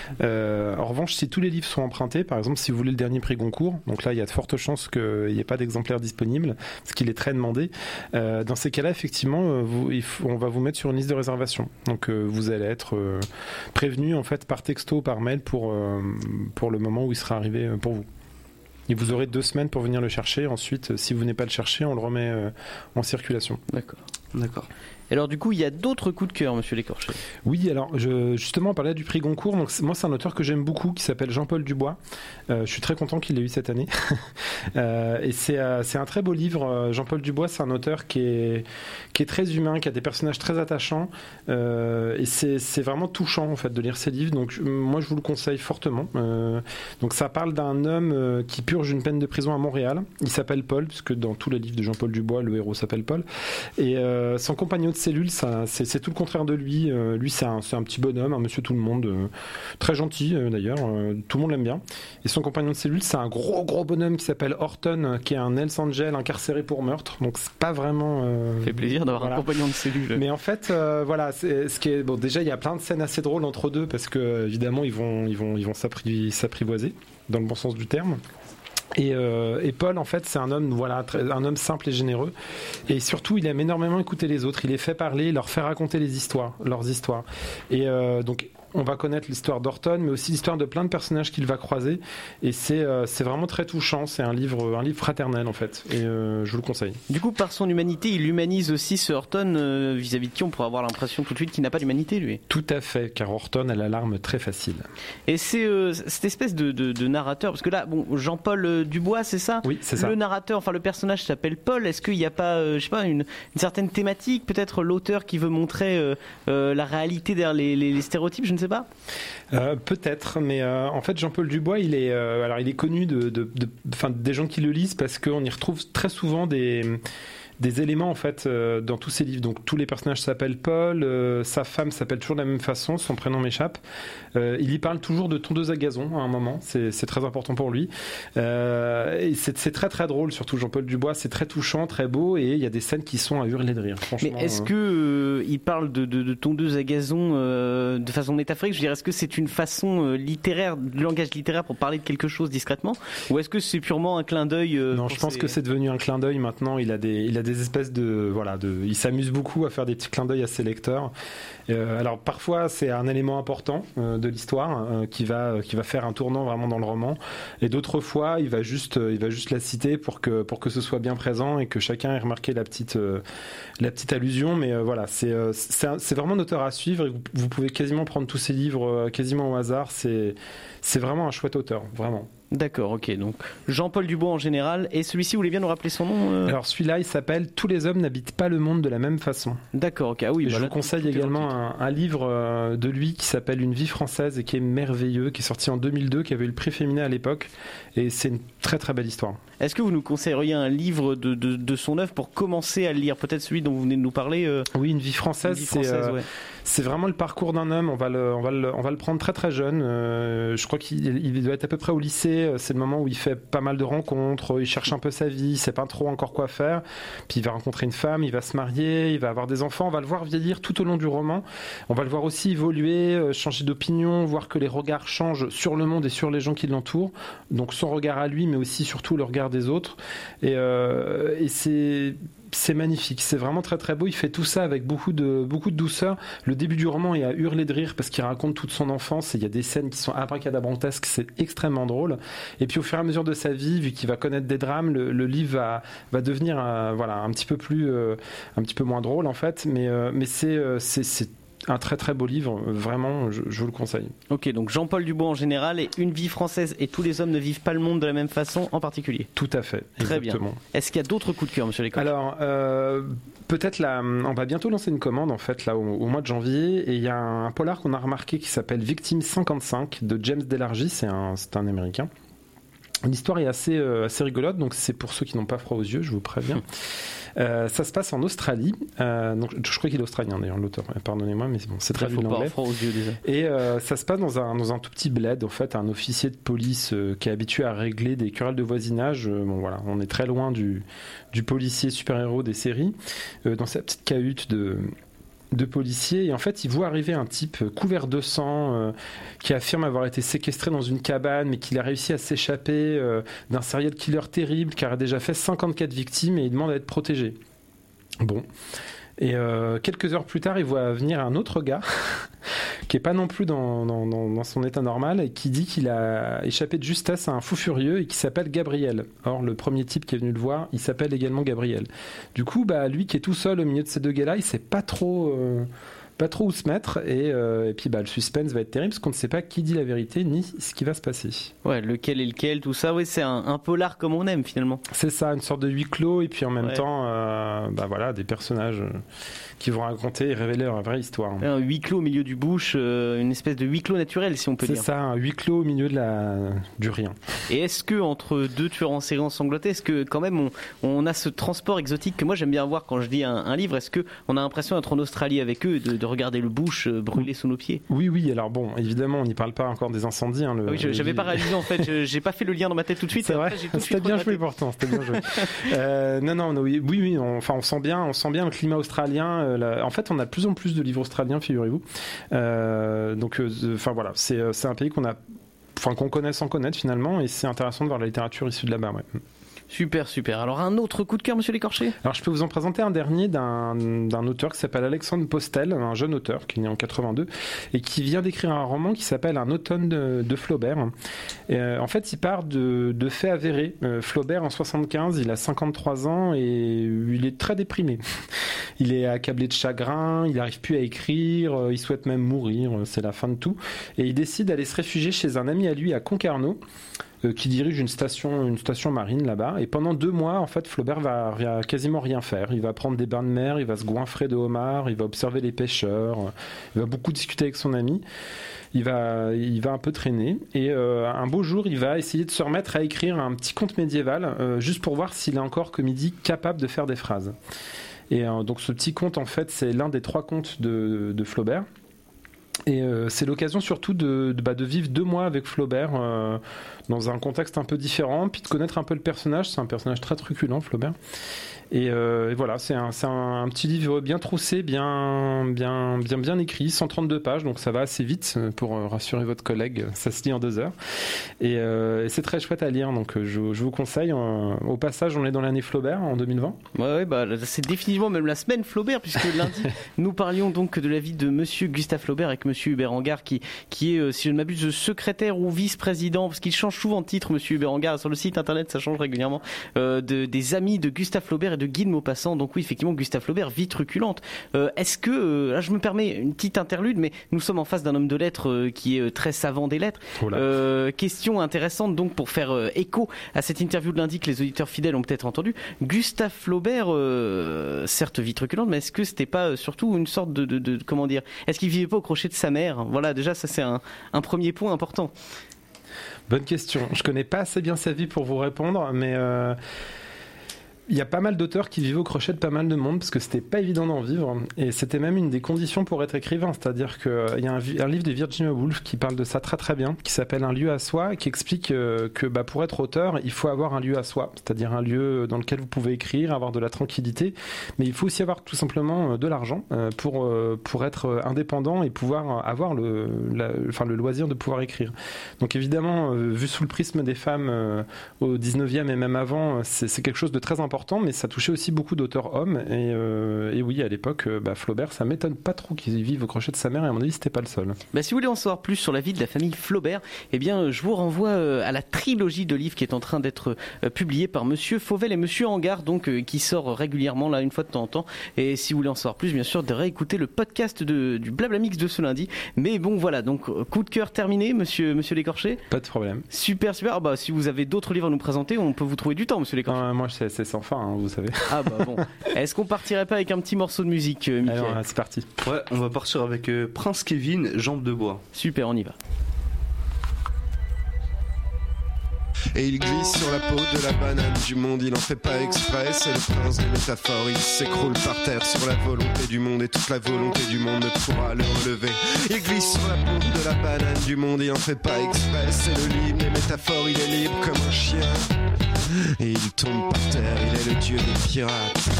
Euh, en revanche, si tous les livres sont empruntés, par exemple, si vous voulez le dernier prix Goncourt, donc là, il y a de fortes chances qu'il n'y ait pas d'exemplaire disponible, parce qu'il est très demandé. Euh, dans ces cas-là, effectivement, vous, il faut on va vous mettre sur une liste de réservation. Donc euh, vous allez être euh, prévenu en fait par texto, par mail pour, euh, pour le moment où il sera arrivé euh, pour vous. Et vous aurez deux semaines pour venir le chercher. Ensuite, si vous venez pas le chercher, on le remet euh, en circulation. D'accord. D'accord. Et alors du coup, il y a d'autres coups de cœur, monsieur Lécorché? Oui, alors je, justement, on parlait du prix Goncourt. Donc moi, c'est un auteur que j'aime beaucoup, qui s'appelle Jean-Paul Dubois. Euh, je suis très content qu'il l'ait eu cette année. euh, et c'est, euh, c'est un très beau livre. Jean-Paul Dubois, c'est un auteur qui est, qui est très humain, qui a des personnages très attachants. Euh, et c'est, c'est vraiment touchant en fait de lire ses livres. Donc moi, je vous le conseille fortement. Euh, donc ça parle d'un homme euh, qui purge une peine de prison à Montréal. Il s'appelle Paul, puisque dans tous les livres de Jean-Paul Dubois, le héros s'appelle Paul. Et euh, son compagnon de cellule, ça, c'est, c'est tout le contraire de lui. Euh, lui, c'est un, c'est un petit bonhomme, un monsieur tout le monde, euh, très gentil euh, d'ailleurs. Euh, tout le monde l'aime bien. Et son compagnon de cellule, c'est un gros gros bonhomme qui s'appelle Horton, qui est un Hells Angel incarcéré pour meurtre. Donc c'est pas vraiment. Euh, ça fait plaisir d'avoir voilà. un compagnon de cellule. Mais en fait, euh, voilà, c'est, ce qui est bon. Déjà, il y a plein de scènes assez drôles entre deux parce que évidemment, ils vont ils vont ils vont s'appri- s'apprivoiser dans le bon sens du terme. Et, euh, et Paul, en fait, c'est un homme, voilà, très, un homme simple et généreux. Et surtout, il aime énormément écouter les autres. Il les fait parler, leur fait raconter les histoires, leurs histoires. Et euh, donc, on va connaître l'histoire d'Horton, mais aussi l'histoire de plein de personnages qu'il va croiser. Et c'est, euh, c'est vraiment très touchant. C'est un livre, un livre fraternel, en fait. Et euh, je vous le conseille. Du coup, par son humanité, il humanise aussi ce Horton euh, vis-à-vis de qui on pourrait avoir l'impression tout de suite qu'il n'a pas d'humanité, lui. Tout à fait, car Horton a la larme très facile. Et c'est euh, cette espèce de, de, de narrateur, parce que là, bon, Jean-Paul Dubois, c'est ça? Oui, c'est ça. Le narrateur, enfin le personnage s'appelle Paul. Est-ce qu'il n'y a pas, euh, je sais pas, une, une certaine thématique, peut-être l'auteur qui veut montrer euh, euh, la réalité derrière les, les, les stéréotypes, je ne sais pas. Euh, peut-être, mais euh, en fait Jean-Paul Dubois, il est, euh, alors il est connu de, de, de, de des gens qui le lisent parce qu'on y retrouve très souvent des des éléments en fait euh, dans tous ses livres. Donc tous les personnages s'appellent Paul, euh, sa femme s'appelle toujours de la même façon, son prénom m'échappe. Euh, il y parle toujours de tondeuse à gazon à un moment, c'est, c'est très important pour lui. Euh, et c'est, c'est très très drôle, surtout Jean-Paul Dubois, c'est très touchant, très beau, et il y a des scènes qui sont à hurler de rire. Mais est-ce que euh, il parle de, de, de tondeuse à gazon euh, de façon métaphorique? Je veux dire, est-ce que c'est une façon euh, littéraire, de langage littéraire pour parler de quelque chose discrètement, ou est-ce que c'est purement un clin d'œil euh, Non, je pense ses... que c'est devenu un clin d'œil maintenant. Il a des, il a des espèces de, voilà, de, il s'amuse beaucoup à faire des petits clins d'œil à ses lecteurs. Euh, alors parfois c'est un élément important euh, de l'histoire euh, qui va, qui va faire un tournant vraiment dans le roman, et d'autres fois il va juste, euh, il va juste la citer pour que, pour que ce soit bien présent et que chacun ait remarqué la petite, euh, la petite allusion. Mais euh, voilà, c'est, euh, c'est, un, c'est vraiment un auteur à suivre, et vous, vous pouvez quasiment prendre tous ses livres euh, quasiment au hasard. C'est, c'est vraiment un chouette auteur, vraiment. D'accord, ok. Donc Jean-Paul Dubois en général, et celui-ci, vous voulez bien nous rappeler son nom euh... Alors celui-là, il s'appelle Tous les hommes n'habitent pas le monde de la même façon. D'accord, ok. Ah oui. Et bah je là, vous conseille également un, un livre euh, de lui qui s'appelle Une vie française et qui est merveilleux, qui est sorti en deux mille deux, qui avait eu le prix Féminin à l'époque, et c'est une très très belle histoire. Est-ce que vous nous conseilleriez un livre de, de, de son œuvre pour commencer à le lire? Peut-être celui dont vous venez de nous parler euh... Oui, Une vie française, Une vie française c'est, euh, ouais. c'est vraiment le parcours d'un homme. On va le, on va le, on va le prendre très très jeune. Euh, je crois qu'il il doit être à peu près au lycée. C'est le moment où il fait pas mal de rencontres, il cherche un peu sa vie, il sait pas trop encore quoi faire. Puis il va rencontrer une femme, il va se marier, il va avoir des enfants. On va le voir vieillir tout au long du roman. On va le voir aussi évoluer, changer d'opinion, voir que les regards changent sur le monde et sur les gens qui l'entourent. Donc son regard à lui, mais aussi surtout le regard des autres. Et, euh, et c'est c'est magnifique, c'est vraiment très très beau. Il fait tout ça avec beaucoup de, beaucoup de douceur. Le début du roman est à hurler de rire parce qu'il raconte toute son enfance, et il y a des scènes qui sont abracadabrantesques, c'est extrêmement drôle. Et puis au fur et à mesure de sa vie, vu qu'il va connaître des drames, le, le livre va, va devenir euh, voilà, un petit peu plus, euh, un petit peu moins drôle en fait, mais, euh, mais c'est, euh, c'est, c'est un très très beau livre, vraiment, je, je vous le conseille. Ok, donc Jean-Paul Dubois en général, et Une vie française et Tous les hommes ne vivent pas le monde de la même façon en particulier. Tout à fait, très exactement. Bien. Est-ce qu'il y a d'autres coups de cœur, monsieur Lécorche? Alors, euh, peut-être là, on va bientôt lancer une commande en fait là au, au mois de janvier, et il y a un, un polar qu'on a remarqué qui s'appelle Victime cinquante-cinq de James Delargy, c'est un, c'est un Américain. L'histoire est assez, euh, assez rigolote, donc c'est pour ceux qui n'ont pas froid aux yeux, je vous préviens. Euh, ça se passe en Australie. Euh, donc, je crois qu'il est australien d'ailleurs, l'auteur. Pardonnez-moi, mais bon, c'est très traduit en anglais. Et euh, ça se passe dans un, dans un tout petit bled. En fait, un officier de police euh, qui est habitué à régler des querelles de voisinage. Euh, bon, voilà, on est très loin du, du policier super-héros des séries. Euh, dans sa petite cahute de. de policiers, et en fait il voit arriver un type couvert de sang euh, qui affirme avoir été séquestré dans une cabane, mais qu'il a réussi à s'échapper euh, d'un serial killer terrible qui a déjà fait cinquante-quatre victimes, et il demande à être protégé. Bon. Et euh, quelques heures plus tard, il voit venir un autre gars qui est pas non plus dans, dans, dans, dans son état normal, et qui dit qu'il a échappé de justesse à un fou furieux et qui s'appelle Gabriel. Or, le premier type qui est venu le voir, il s'appelle également Gabriel. Du coup, bah, lui qui est tout seul au milieu de ces deux gars-là, il sait pas trop... Euh, pas trop où se mettre, et, euh, et puis bah, le suspense va être terrible parce qu'on ne sait pas qui dit la vérité ni ce qui va se passer. Ouais, lequel est lequel, tout ça, ouais, c'est un, un polar comme on aime finalement. C'est ça, une sorte de huis clos, et puis en même ouais. temps, euh, bah voilà, des personnages qui vont raconter et révéler leur vraie histoire. Un huis clos au milieu du bush, euh, une espèce de huis clos naturel si on peut c'est dire. C'est ça, un huis clos au milieu de la... du rien. Et est-ce que entre deux tueurs en série ensanglantés, est-ce que quand même on, on a ce transport exotique que moi j'aime bien voir quand je dis un, un livre? Est-ce que on a l'impression d'être en Australie avec eux, de, de regarder le bush brûler sous nos pieds? Oui, oui. Alors bon, évidemment, on n'y parle pas encore des incendies. Hein, le, oui, je, j'avais le... pas réalisé en fait. Je, j'ai pas fait le lien dans ma tête tout de suite. C'est vrai. Après, j'ai tout de c'était suite bien joué pourtant. C'était bien joué. euh, non, non, non, oui, oui, oui. On, enfin, on sent bien, on sent bien le climat australien. Euh, la... En fait, on a de plus en plus de livres australiens, figurez-vous. Euh, donc, enfin euh, voilà, c'est, c'est un pays qu'on a, enfin qu'on connaît sans connaître finalement, et c'est intéressant de voir la littérature issue de là-bas. Ouais. Super, super. Alors un autre coup de cœur, monsieur Lécorche? Alors je peux vous en présenter un dernier d'un, d'un auteur qui s'appelle Alexandre Postel, un jeune auteur qui est né en quatre-vingt-deux et qui vient d'écrire un roman qui s'appelle Un automne de, de Flaubert. Et, euh, en fait, il part de, de faits avérés. Euh, Flaubert, en soixante-quinze, il a cinquante-trois ans et il est très déprimé. Il est accablé de chagrin, il n'arrive plus à écrire, il souhaite même mourir, c'est la fin de tout. Et il décide d'aller se réfugier chez un ami à lui à Concarneau. euh, qui dirige une station, une station marine là-bas. Et pendant deux mois, en fait, Flaubert va, va quasiment rien faire. Il va prendre des bains de mer, il va se goinfrer de homards, il va observer les pêcheurs, il va beaucoup discuter avec son ami. Il va, il va un peu traîner et euh, un beau jour, il va essayer de se remettre à écrire un petit conte médiéval euh, juste pour voir s'il est encore, comme il dit, capable de faire des phrases. Et euh, donc ce petit conte, en fait, c'est l'un des trois contes de, de Flaubert. Et euh, c'est l'occasion surtout de, de, bah, de vivre deux mois avec Flaubert euh, dans un contexte un peu différent, puis de connaître un peu le personnage. C'est un personnage très truculent, Flaubert. Et, euh, et voilà, c'est, un, c'est un, un petit livre bien troussé, bien, bien, bien, bien écrit, cent trente-deux pages, donc ça va assez vite pour rassurer votre collègue, ça se lit en deux heures. Et, euh, et c'est très chouette à lire, donc je, je vous conseille. Euh, au passage, on est dans l'année Flaubert en deux mille vingt. Ouais, ouais, bah, c'est définitivement même la semaine Flaubert, puisque lundi, nous parlions donc de la vie de monsieur Gustave Flaubert avec monsieur Hubert Angard, qui, qui est, si je ne m'abuse, secrétaire ou vice-président, parce qu'il change souvent de titre, monsieur Hubert Angard, sur le site internet, ça change régulièrement, euh, de, des amis de Gustave Flaubert de Guy de Maupassant. Donc oui, effectivement, Gustave Flaubert, vie truculente. Euh, est-ce que, euh, là je me permets une petite interlude, mais nous sommes en face d'un homme de lettres euh, qui est euh, très savant des lettres. Euh, question intéressante donc pour faire euh, écho à cette interview de lundi que les auditeurs fidèles ont peut-être entendu. Gustave Flaubert, euh, certes vie truculente, mais est-ce que c'était pas euh, surtout une sorte de, de, de, de comment dire, est-ce qu'il vivait pas au crochet de sa mère? Voilà, déjà ça c'est un, un premier point important. Bonne question. Je connais pas assez bien sa vie pour vous répondre, mais euh... il y a pas mal d'auteurs qui vivaient au crochet de pas mal de monde parce que c'était pas évident d'en vivre et c'était même une des conditions pour être écrivain, c'est-à-dire qu'il y a un, un livre de Virginia Woolf qui parle de ça très très bien, qui s'appelle Un lieu à soi, qui explique euh, que bah, pour être auteur il faut avoir un lieu à soi, c'est-à-dire un lieu dans lequel vous pouvez écrire, avoir de la tranquillité, mais il faut aussi avoir tout simplement de l'argent euh, pour, euh, pour être indépendant et pouvoir avoir le, la, enfin, le loisir de pouvoir écrire. Donc évidemment, euh, vu sous le prisme des femmes euh, au dix-neuvième et même avant, c'est, c'est quelque chose de très important, mais ça touchait aussi beaucoup d'auteurs hommes. Et, euh, et oui, à l'époque, bah, Flaubert, ça m'étonne pas trop qu'ils vivent au crochet de sa mère, et à mon avis, c'était pas le seul. Bah, si vous voulez en savoir plus sur la vie de la famille Flaubert, eh bien, je vous renvoie à la trilogie de livres qui est en train d'être publiée par Monsieur Fauvel et Monsieur Angard, donc qui sort régulièrement là une fois de temps en temps. Et si vous voulez en savoir plus, bien sûr, de réécouter le podcast de, du Blabla Mix de ce lundi. Mais bon, voilà, donc coup de cœur terminé, Monsieur Monsieur Lécorché. Pas de problème. Super, super. Ah bah, si vous avez d'autres livres à nous présenter, on peut vous trouver du temps, Monsieur Lécorché. Euh, moi, c'est, c'est sans fin, hein, vous savez. Ah bah bon. Est-ce qu'on partirait pas avec un petit morceau de musique, euh, Mickaël ? Alors, c'est parti. Ouais, on va partir avec euh, Prince Kevin, Jambe de bois. Super, on y va. Et il glisse sur la peau de la banane du monde, il en fait pas exprès, c'est le prince des métaphores. Il s'écroule par terre sur la volonté du monde et toute la volonté du monde ne pourra le relever. Il glisse sur la peau de la banane du monde, il en fait pas exprès, c'est le livre des métaphores, il est libre comme un chien. Et il tombe par terre, il est le dieu des pirates.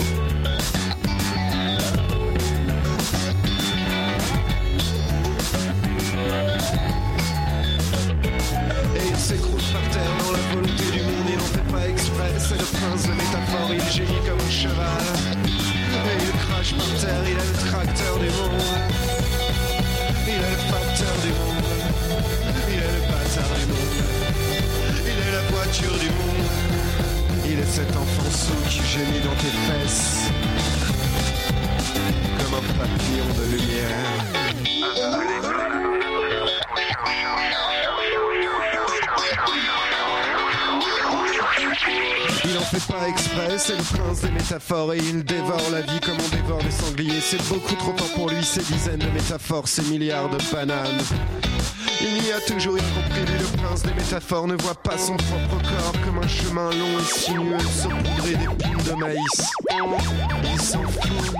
S'écroule par terre dans la volonté du monde, il en fait pas exprès, c'est le prince de métaphore, il gémit comme un cheval. Et il crache par terre, il est le tracteur du monde. Il est le facteur du monde. Il est le bâtard du monde. Il est la voiture du monde. Il est cet enfant sourd qui gémit dans tes fesses comme un papillon de lumière. Il en fait pas exprès, c'est le prince des métaphores et il dévore la vie comme on dévore les sangliers. C'est beaucoup trop fort pour lui, ces dizaines de métaphores, ces milliards de bananes. Il y a toujours rien compris, lui le prince des métaphores ne voit pas son propre corps comme un chemin long et sinueux saupoudré d'épines de maïs. Il s'en fout.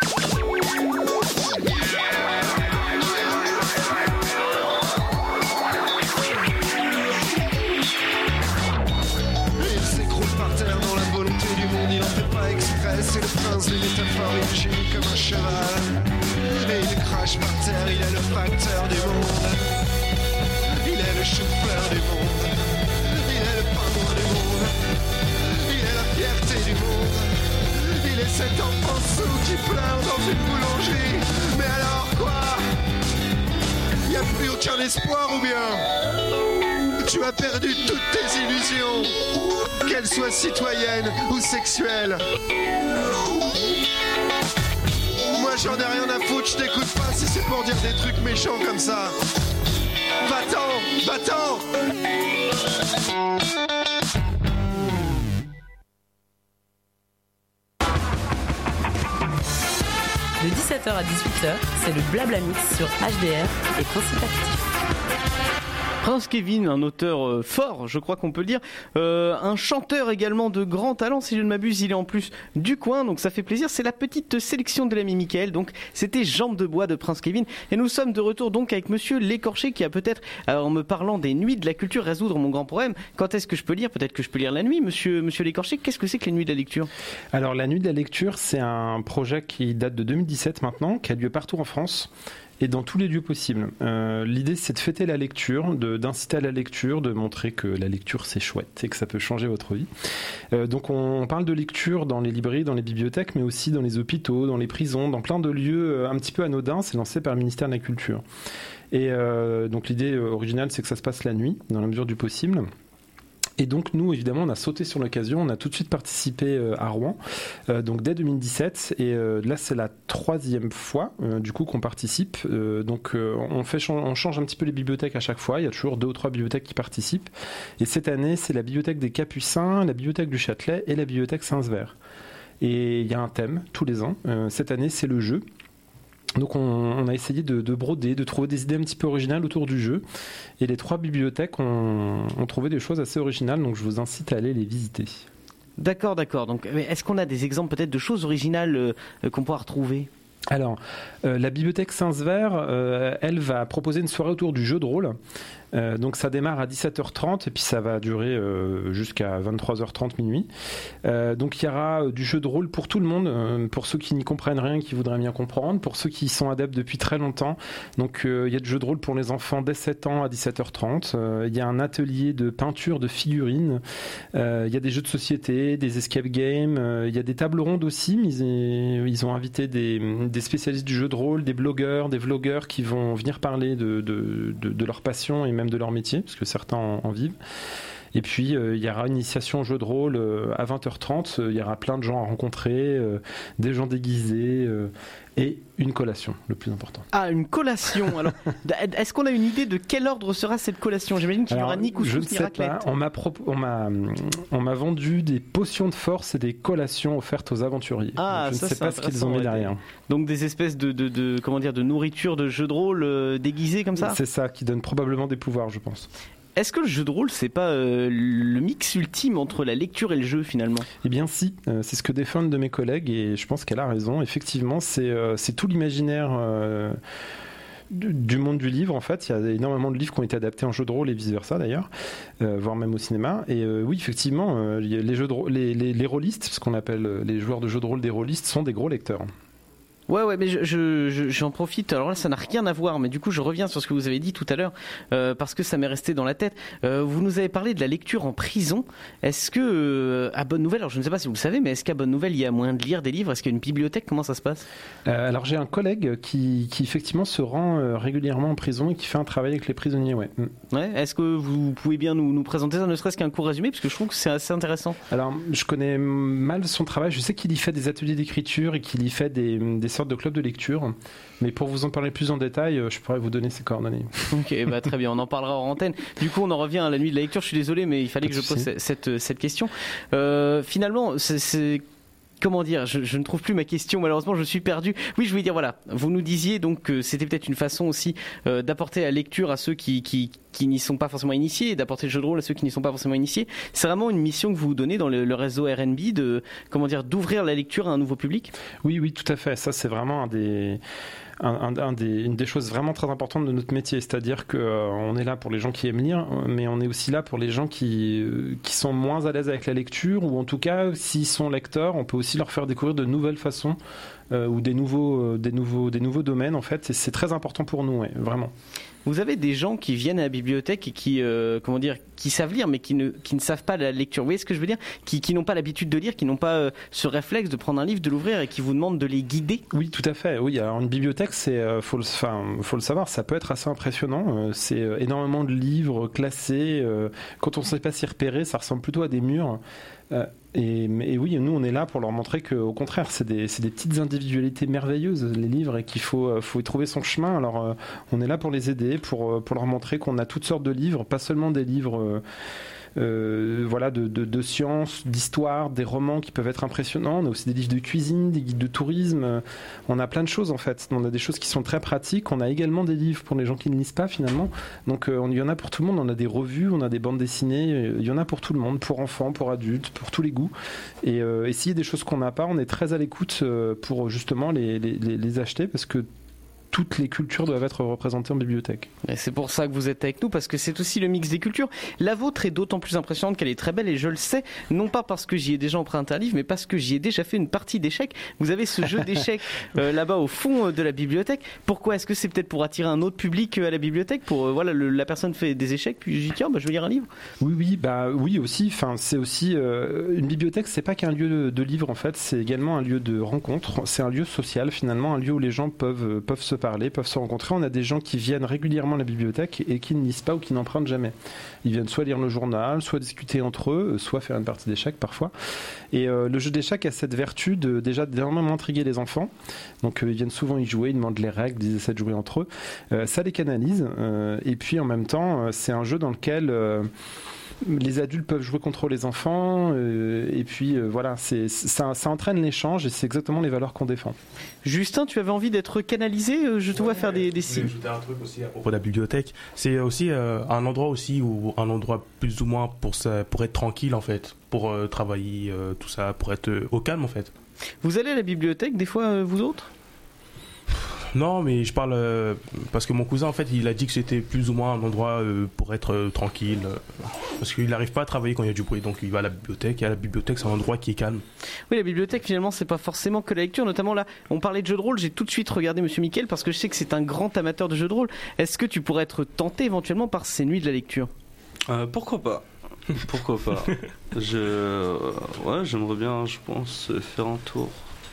C'est le prince des métaphores, il gémit comme un cheval. Et il crache par terre, il est le facteur du monde. Il est le chauffeur du monde. Il est le pingouin du monde. Il est la fierté du monde. Il est cet enfant sourd qui pleure dans une boulangerie. Mais alors quoi? Y a plus aucun espoir ou bien tu as perdu toutes tes illusions, qu'elles soient citoyennes ou sexuelles. Moi j'en ai rien à foutre, je t'écoute pas si c'est pour dire des trucs méchants comme ça. Va-t'en, va-t'en. De dix-sept heures à dix-huit heures, c'est le Blabla Mix sur H D R et Principe Actif. Prince Kevin, un auteur euh, fort, je crois qu'on peut le dire, euh, un chanteur également de grand talent, si je ne m'abuse, il est en plus du coin, donc ça fait plaisir. C'est la petite sélection de l'ami Mickaël, donc c'était Jambes de bois de Prince Kevin, et nous sommes de retour donc avec Monsieur L'Écorché qui a peut-être, euh, en me parlant des nuits de la culture, résoudre mon grand problème. Quand est-ce que je peux lire? Peut-être que je peux lire la nuit, Monsieur Monsieur L'Écorché. Qu'est-ce que c'est que les nuits de la lecture? Alors la nuit de la lecture, c'est un projet qui date de deux mille dix-sept maintenant, qui a lieu partout en France. Et dans tous les lieux possibles. Euh, l'idée, c'est de fêter la lecture, de, d'inciter à la lecture, de montrer que la lecture, c'est chouette et que ça peut changer votre vie. Euh, donc, on, on parle de lecture dans les librairies, dans les bibliothèques, mais aussi dans les hôpitaux, dans les prisons, dans plein de lieux un petit peu anodins. C'est lancé par le ministère de la Culture. Et euh, donc, l'idée originale, c'est que ça se passe la nuit, dans la mesure du possible. Et donc nous, évidemment, on a sauté sur l'occasion, on a tout de suite participé à Rouen, euh, donc dès deux mille dix-sept, et euh, là c'est la troisième fois euh, du coup qu'on participe. Euh, donc euh, on fait, on change un petit peu les bibliothèques à chaque fois. Il y a toujours deux ou trois bibliothèques qui participent. Et cette année, c'est la bibliothèque des Capucins, la bibliothèque du Châtelet et la bibliothèque Saint-Sever. Et il y a un thème tous les ans. Euh, cette année, c'est le jeu. Donc on, on a essayé de, de broder, de trouver des idées un petit peu originales autour du jeu. Et les trois bibliothèques ont, ont trouvé des choses assez originales, donc je vous incite à aller les visiter. D'accord, d'accord. Donc, est-ce qu'on a des exemples peut-être de choses originales euh, qu'on pourra retrouver ? Alors, euh, la bibliothèque Saint-Sever, euh, elle va proposer une soirée autour du jeu de rôle. Euh, donc ça démarre à dix-sept heures trente et puis ça va durer euh, jusqu'à vingt-trois heures trente, minuit. Euh, donc il y aura euh, du jeu de rôle pour tout le monde, euh, pour ceux qui n'y comprennent rien, qui voudraient bien comprendre, pour ceux qui sont adeptes depuis très longtemps. Donc euh, il y a du jeu de rôle pour les enfants dès sept ans à dix-sept heures trente. Euh, il y a un atelier de peinture de figurines. Euh, il y a des jeux de société, des escape games. Euh, il y a des tables rondes aussi. Mais ils, ils ont invité des, des spécialistes du jeu de rôle, des blogueurs, des vlogueurs qui vont venir parler de, de, de, de leur passion et même de leur métier, parce que certains en, en vivent. Et puis, euh, il y aura une initiation au jeu de rôle euh, à vingt heures trente. Il y aura plein de gens à rencontrer, euh, des gens déguisés euh, et une collation, le plus important. Ah, une collation. Alors, est-ce qu'on a une idée de quel ordre sera cette collation ? J'imagine qu'il n'y aura ni couscous ni raclette. Pas. On m'a, prop- on, m'a, on m'a vendu des potions de force et des collations offertes aux aventuriers. Ah, je ça, ne sais pas ce qu'ils ont mis derrière. Donc des espèces de, de, de, comment dire, de nourriture de jeux de rôle euh, déguisés comme ça ? C'est ça, qui donne probablement des pouvoirs, je pense. Est-ce que le jeu de rôle, c'est pas euh, le mix ultime entre la lecture et le jeu finalement ? Eh bien si, euh, c'est ce que défend une de mes collègues et je pense qu'elle a raison. Effectivement, c'est, euh, c'est tout l'imaginaire euh, du, du monde du livre en fait. Il y a énormément de livres qui ont été adaptés en jeu de rôle et vice-versa d'ailleurs, euh, voire même au cinéma. Et euh, oui, effectivement, euh, les, jeux de rôle, les, les, les rôlistes, ce qu'on appelle les joueurs de jeux de rôle des rôlistes, sont des gros lecteurs. Ouais, ouais, mais je, je, je, j'en profite. Alors là, ça n'a rien à voir, mais du coup, je reviens sur ce que vous avez dit tout à l'heure, euh, parce que ça m'est resté dans la tête. Euh, vous nous avez parlé de la lecture en prison. Est-ce que, euh, à Bonne Nouvelle, alors je ne sais pas si vous le savez, mais est-ce qu'à Bonne Nouvelle, il y a moyen de lire des livres ? Est-ce qu'il y a une bibliothèque ? Comment ça se passe ? euh, Alors j'ai un collègue qui, qui effectivement se rend euh, régulièrement en prison et qui fait un travail avec les prisonniers, ouais. Mm. Ouais. Est-ce que vous pouvez bien nous, nous présenter ça, ne serait-ce qu'un court résumé, parce que je trouve que c'est assez intéressant. Alors, je connais mal son travail. Je sais qu'il y fait des ateliers d'écriture et qu'il y fait des, des sortes de clubs de lecture. Mais pour vous en parler plus en détail, je pourrais vous donner ses coordonnées. Ok, bah très bien, on en parlera en antenne. Du coup, on en revient à la nuit de la lecture. Je suis désolé, mais il fallait que je pose cette, cette question. Euh, finalement, c'est... c'est... Comment dire, je, je ne trouve plus ma question, malheureusement je suis perdu. Oui, je voulais dire, voilà, vous nous disiez donc que c'était peut-être une façon aussi euh, d'apporter la lecture à ceux qui, qui, qui n'y sont pas forcément initiés et d'apporter le jeu de rôle à ceux qui n'y sont pas forcément initiés. C'est vraiment une mission que vous vous donnez dans le, le réseau R N B de, comment dire, d'ouvrir la lecture à un nouveau public ? Oui, oui, tout à fait. Ça, c'est vraiment un des... Un, un, un des, une des choses vraiment très importantes de notre métier, c'est-à-dire qu'on euh, est là pour les gens qui aiment lire, mais on est aussi là pour les gens qui, euh, qui sont moins à l'aise avec la lecture, ou en tout cas, s'ils sont lecteurs, on peut aussi leur faire découvrir de nouvelles façons euh, ou des nouveaux, euh, des, nouveaux, des nouveaux domaines, en fait, et c'est très important pour nous, ouais, vraiment. Vous avez des gens qui viennent à la bibliothèque et qui, euh, comment dire, qui savent lire, mais qui ne, qui ne savent pas la lecture. Vous voyez ce que je veux dire ? Qui, qui n'ont pas l'habitude de lire, qui n'ont pas euh, ce réflexe de prendre un livre, de l'ouvrir et qui vous demandent de les guider ? Oui, tout à fait. Oui, alors une bibliothèque, c'est, euh, faut le, enfin, faut le savoir, ça peut être assez impressionnant. Euh, c'est euh, énormément de livres classés. Euh, quand on ne sait pas s'y repérer, ça ressemble plutôt à des murs. Euh, et, et oui, nous, on est là pour leur montrer qu'au contraire, c'est des, c'est des petites individualités merveilleuses, les livres, et qu'il faut, faut y trouver son chemin. Alors, euh, on est là pour les aider, pour, pour leur montrer qu'on a toutes sortes de livres, pas seulement des livres... Euh, Euh, voilà, de, de, de sciences, d'histoire, des romans qui peuvent être impressionnants. On a aussi des livres de cuisine, des guides de tourisme. On a plein de choses en fait. On a des choses qui sont très pratiques. On a également des livres pour les gens qui ne lisent pas finalement. Donc euh, il y en a pour tout le monde. On a des revues, on a des bandes dessinées. Il y en a pour tout le monde, pour enfants, pour adultes, pour tous les goûts. Et euh, essayer des choses qu'on n'a pas, on est très à l'écoute euh, pour justement les, les, les, les acheter parce que toutes les cultures doivent être représentées en bibliothèque. Et c'est pour ça que vous êtes avec nous, parce que c'est aussi le mix des cultures. La vôtre est d'autant plus impressionnante qu'elle est très belle, et je le sais, non pas parce que j'y ai déjà emprunté un livre, mais parce que j'y ai déjà fait une partie d'échecs. Vous avez ce jeu d'échecs euh, là-bas au fond de la bibliothèque. Pourquoi? Est-ce que c'est peut-être pour attirer un autre public à la bibliothèque? Pour euh, voilà, le, la personne fait des échecs, puis je dis tiens, bah, je vais lire un livre. Oui, oui, bah oui aussi. Enfin, c'est aussi euh, une bibliothèque. C'est pas qu'un lieu de, de livres en fait. C'est également un lieu de rencontre. C'est un lieu social finalement, un lieu où les gens peuvent peuvent se parler, peuvent se rencontrer. On a des gens qui viennent régulièrement à la bibliothèque et qui ne lisent pas ou qui n'empruntent jamais. Ils viennent soit lire le journal, soit discuter entre eux, soit faire une partie d'échecs parfois. Et euh, le jeu d'échecs a cette vertu de déjà d'énormément intriguer les enfants. Donc euh, ils viennent souvent y jouer, ils demandent les règles, ils essaient de jouer entre eux. Euh, ça les canalise. Euh, et puis en même temps, euh, c'est un jeu dans lequel euh, les adultes peuvent jouer contre les enfants, euh, et puis euh, voilà, c'est, ça, ça entraîne l'échange et c'est exactement les valeurs qu'on défend. Justin, tu avais envie d'être canalisé, je te vois faire des, des signes. Je voulais ajouter un truc aussi à propos de la bibliothèque. C'est aussi euh, un endroit aussi où un endroit plus ou moins pour ça, pour être tranquille en fait, pour euh, travailler, euh, tout ça, pour être euh, au calme en fait. Vous allez à la bibliothèque des fois, euh, vous autres? Non, mais je parle euh, parce que mon cousin en fait il a dit que c'était plus ou moins un endroit euh, pour être euh, tranquille euh, parce qu'il n'arrive pas à travailler quand il y a du bruit, donc il va à la bibliothèque, et à la bibliothèque c'est un endroit qui est calme. Oui, la bibliothèque finalement c'est pas forcément que la lecture, notamment là on parlait de jeux de rôle, j'ai tout de suite regardé Monsieur Mickaël parce que je sais que c'est un grand amateur de jeux de rôle. Est-ce que tu pourrais être tenté éventuellement par ces nuits de la lecture? euh, Pourquoi pas. Pourquoi pas. Je... euh, ouais, j'aimerais bien, je pense, faire un tour.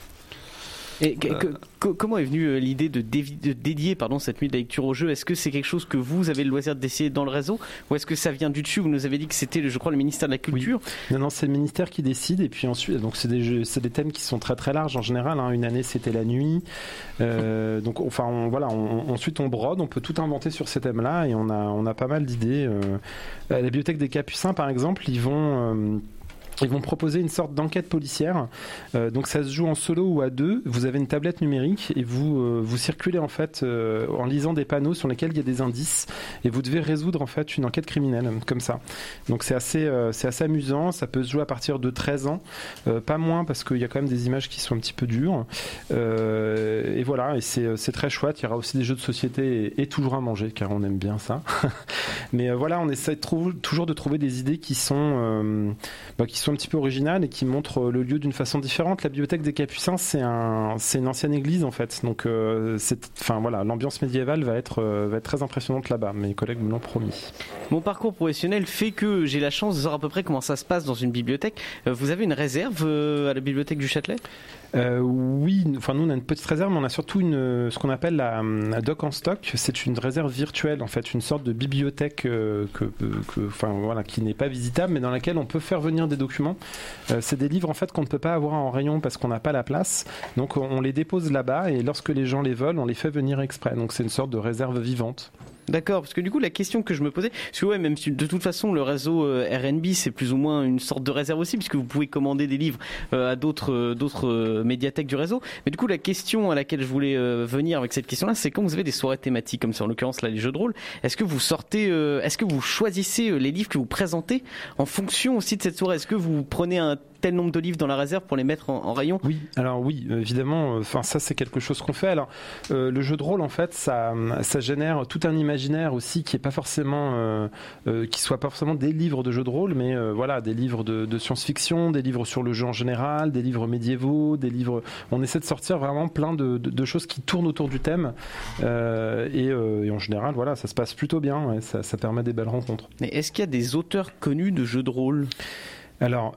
Et que, que, que, comment est venue l'idée de, dévi, de dédier pardon, cette nuit de lecture au jeu? Est-ce que c'est quelque chose que vous avez le loisir d'essayer dans le réseau, ou est-ce que ça vient du dessus? Vous nous avez dit que c'était, je crois, le ministère de la Culture. Oui. Non, non, c'est le ministère qui décide, et puis ensuite, donc c'est des jeux, c'est des thèmes qui sont très très larges en général. Hein. Une année c'était la nuit, euh, donc enfin on, voilà, on, ensuite on brode, on peut tout inventer sur ces thèmes-là, et on a on a pas mal d'idées. Euh, à la bibliothèque des Capucins par exemple, ils vont euh, Ils vont proposer une sorte d'enquête policière. Euh, donc ça se joue en solo ou à deux. Vous avez une tablette numérique et vous euh, vous circulez en fait euh, en lisant des panneaux sur lesquels il y a des indices, et vous devez résoudre en fait une enquête criminelle comme ça. Donc c'est assez euh, c'est assez amusant. Ça peut se jouer à partir de treize ans, euh, pas moins parce qu'il y a quand même des images qui sont un petit peu dures. Euh, et voilà, et c'est c'est très chouette. Il y aura aussi des jeux de société et, et toujours à manger car on aime bien ça. Mais euh, voilà, on essaie de trou- toujours de trouver des idées qui sont euh, bah, qui sont un petit peu originales et qui montrent le lieu d'une façon différente. La bibliothèque des Capucins, c'est un, c'est une ancienne église en fait. Donc, euh, c'est, enfin voilà, l'ambiance médiévale va être, euh, va être très impressionnante là-bas. Mes collègues me l'ont promis. Mon parcours professionnel fait que j'ai la chance de savoir à peu près comment ça se passe dans une bibliothèque. Euh, vous avez une réserve euh, à la bibliothèque du Châtelet? Euh, oui, enfin nous on a une petite réserve, mais on a surtout une, ce qu'on appelle la, la doc en stock. C'est une réserve virtuelle en fait, une sorte de bibliothèque euh, que, que, enfin voilà, qui n'est pas visitable, mais dans laquelle on peut faire venir des documents. Euh, c'est des livres en fait qu'on ne peut pas avoir en rayon parce qu'on n'a pas la place. Donc on, on les dépose là-bas et lorsque les gens les veulent, on les fait venir exprès. Donc c'est une sorte de réserve vivante. D'accord, parce que du coup la question que je me posais, parce que ouais, même si de toute façon le réseau euh, R N B c'est plus ou moins une sorte de réserve aussi, puisque vous pouvez commander des livres euh, à d'autres euh, d'autres euh, médiathèques du réseau. Mais du coup la question à laquelle je voulais euh, venir avec cette question-là, c'est quand vous avez des soirées thématiques comme ça, en l'occurrence là les jeux de rôle, est-ce que vous sortez, euh, est-ce que vous choisissez euh, les livres que vous présentez en fonction aussi de cette soirée? Est-ce que vous prenez un tel nombre de livres dans la réserve pour les mettre en, en rayon? Oui, alors oui, évidemment, enfin euh, ça c'est quelque chose qu'on fait. Alors euh, le jeu de rôle en fait, ça, ça génère tout un imaginaire aussi qui est pas forcément, euh, euh, qui soit pas forcément des livres de jeux de rôle, mais euh, voilà, des livres de, de science-fiction, des livres sur le jeu en général, des livres médiévaux, des livres. On essaie de sortir vraiment plein de, de, de choses qui tournent autour du thème, euh, et, euh, et en général, voilà, ça se passe plutôt bien. Ouais, ça, ça permet des belles rencontres. Mais est-ce qu'il y a des auteurs connus de jeux de rôle? Alors.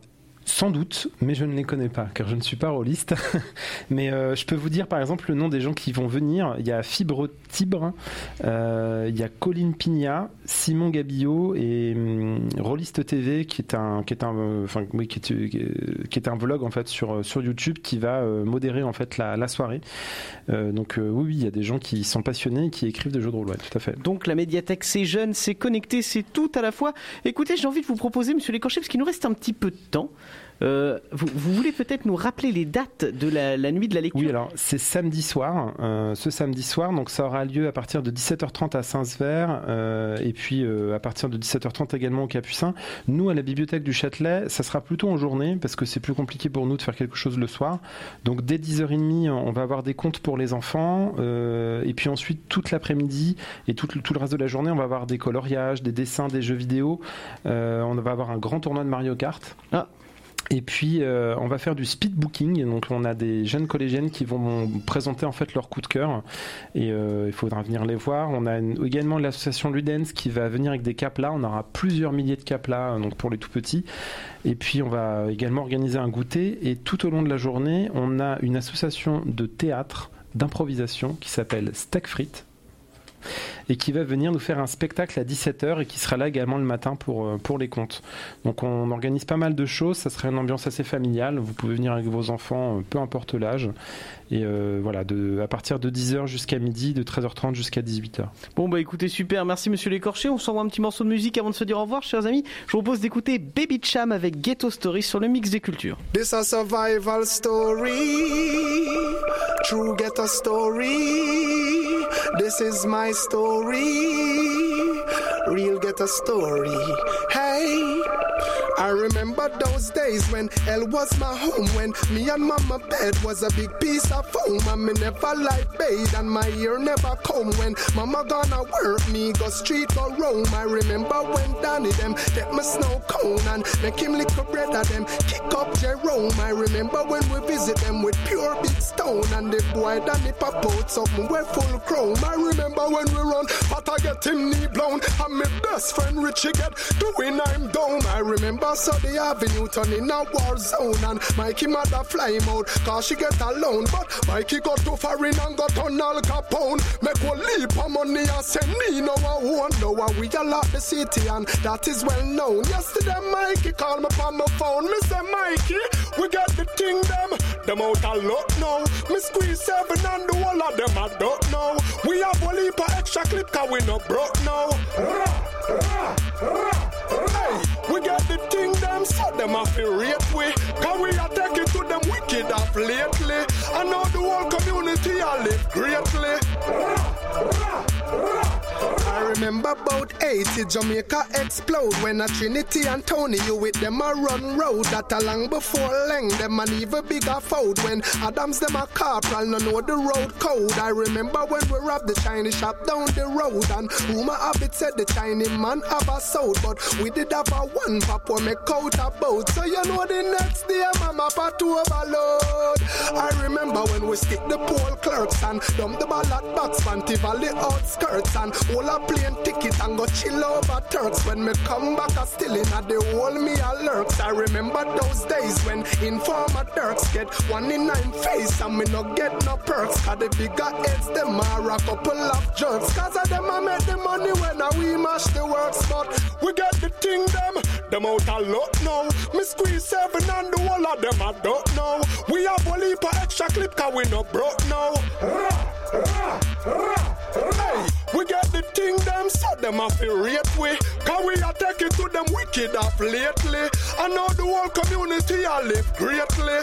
Sans doute, mais je ne les connais pas, car je ne suis pas rôliste. mais euh, je peux vous dire, par exemple, le nom des gens qui vont venir. Il y a Fibre Tibre, euh, il y a Colline Pignat, Simon Gabillot et hum, Rôliste T V, qui est un, qui est un, euh, enfin, oui, qui est, qui est un vlog en fait sur sur YouTube qui va euh, modérer en fait la, la soirée. Euh, donc euh, oui, oui, il y a des gens qui sont passionnés et qui écrivent des jeux de rôle, ouais, tout à fait. Donc la médiathèque, c'est jeune, c'est connecté, c'est tout à la fois. Écoutez, j'ai envie de vous proposer, Monsieur Lécorché, parce qu'il nous reste un petit peu de temps. Euh, vous, vous voulez peut-être nous rappeler les dates de la, la nuit de la lecture ? Oui, alors c'est samedi soir, euh, ce samedi soir, donc ça aura lieu à partir de dix-sept heures trente à Saint-Sever euh, et puis euh, à partir de dix-sept heures trente également au Capucin. Nous, à la bibliothèque du Châtelet, ça sera plutôt en journée parce que c'est plus compliqué pour nous de faire quelque chose le soir. Donc dès dix heures trente, on va avoir des contes pour les enfants euh, et puis ensuite toute l'après-midi et tout, tout le reste de la journée, on va avoir des coloriages, des dessins, des jeux vidéo. Euh, on va avoir un grand tournoi de Mario Kart. Ah. Et puis euh, on va faire du speed booking, donc on a des jeunes collégiennes qui vont présenter en fait leur coup de cœur et euh, il faudra venir les voir. On a une, également l'association Ludens qui va venir avec des caplas, on aura plusieurs milliers de caplas donc pour les tout petits. Et puis on va également organiser un goûter et tout au long de la journée on a une association de théâtre d'improvisation qui s'appelle Steak Frites et qui va venir nous faire un spectacle à dix-sept heures et qui sera là également le matin pour, pour les contes. Donc on organise pas mal de choses, ça sera une ambiance assez familiale, vous pouvez venir avec vos enfants, peu importe l'âge, et euh, voilà, de, à partir de dix heures jusqu'à midi, de treize heures trente jusqu'à dix-huit heures. Bon bah écoutez, super, merci Monsieur Lécorché, on s'envoie un petit morceau de musique avant de se dire au revoir chers amis. Je vous propose d'écouter Baby Cham avec Ghetto Story sur le Mix des Cultures. This a survival story, true ghetto story, this is my story, real ghetto story. Hey, I remember those days when hell was my home, when me and mama bed was a big piece of foam, and me never like bathe and my ear never comb. When mama gonna work, me go street go roam. I remember when Danny them get my snow cone and make him lick a bread of them kick up Jerome. I remember when we visit them with pure big stone and the boy Danny pop out something we full chrome. I remember when we run, but I get him knee blown, and my best friend Richie get doing I'm down. I remember so the avenue turn in a war zone, and Mikey mother fly him out cause she get alone. But Mikey got too foreign and got on Al Capone. Make one leap of money and send me no I won't know how we all out the city, and that is well known. Yesterday Mikey called me on my phone. Me say Mikey, we got the thing them, them out a lot now. Me squeeze seven and the whole of them I don't know. We have one leap of extra clip cause we no broke now. Hey, we got the thing them, so them have to rate we, cause we are taking to them wicked off lately. I know the whole community I live greatly. I remember about eighty Jamaica explode when a Trinity and Tony you with them a run road that a long before Leng them an even bigger fold when Adams them a corporal no know the road code. I remember when we robbed the Chinese shop down the road and rumor of it said the Chinese man have a sold, but we did have a one pop when make out a boat. So you know the next day mama pat to overload. I remember when we stick the poll clerks and dump the ballot box Fanti Valley outskirts and all a plane ticket and go chill over Turks. When me come back a still in a the whole me a lurks. I remember those days when informer Turks get one in nine face and me no get no perks. Cause the bigger heads them are a couple of jerks. Cause of them I make the money when I we mash the works. But we get the thing them, them out a lot now. Me squeeze seven and the whole of them I don't know. We have a leap of extra clip cause we no broke now. Hey, we get the thing them, so them have to rate we, cause we are taking to them wicked off lately. I know the whole community I live greatly.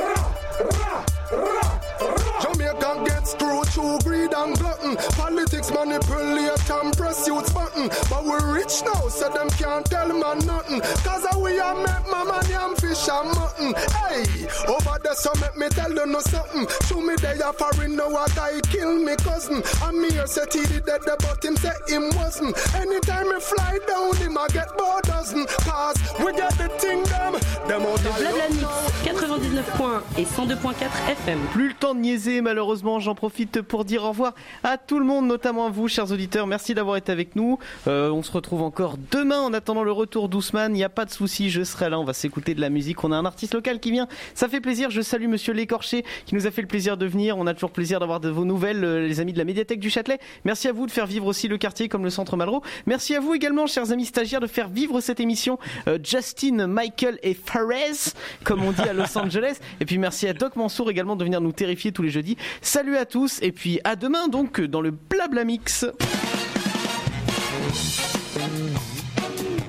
Jamaican get screwed through greed and glutton. Politics manipulate and pursuits button. But we're rich now, so them can't tell man nothing. Cause we are make my money and fish and mutton. Hey, over the there, so make me tell you no something. Show me there, you're foreign, no a guy kill me cousin. And me here said he did that, but him say him wasn't. Anytime me fly down, him I get more dozen. Cause we get the thing them. Them out Le Blabla Mix, quatre-vingt-dix-neuf point un et cent deux point quatre F M. Plus le temps de niaiser, malheureusement, j'en profite pour dire au revoir à tout le monde, notamment à vous, chers auditeurs. Merci d'avoir été avec nous. Euh, on se retrouve encore demain en attendant le retour d'Ousmane. Il n'y a pas de souci, je serai là. On va s'écouter de la musique. On a un artiste local qui vient. Ça fait plaisir. Je salue Monsieur Lécorché qui nous a fait le plaisir de venir. On a toujours plaisir d'avoir de vos nouvelles, euh, les amis de la médiathèque du Châtelet. Merci à vous de faire vivre aussi le quartier comme le centre Malraux. Merci à vous également, chers amis stagiaires, de faire vivre cette émission. Euh, Justin, Michael et Fares, comme on dit à Los Angeles. Et puis merci à Doc Mansour également de venir nous terrifier tous les jeudis. Salut à tous et puis à demain donc dans le Blabla Mix.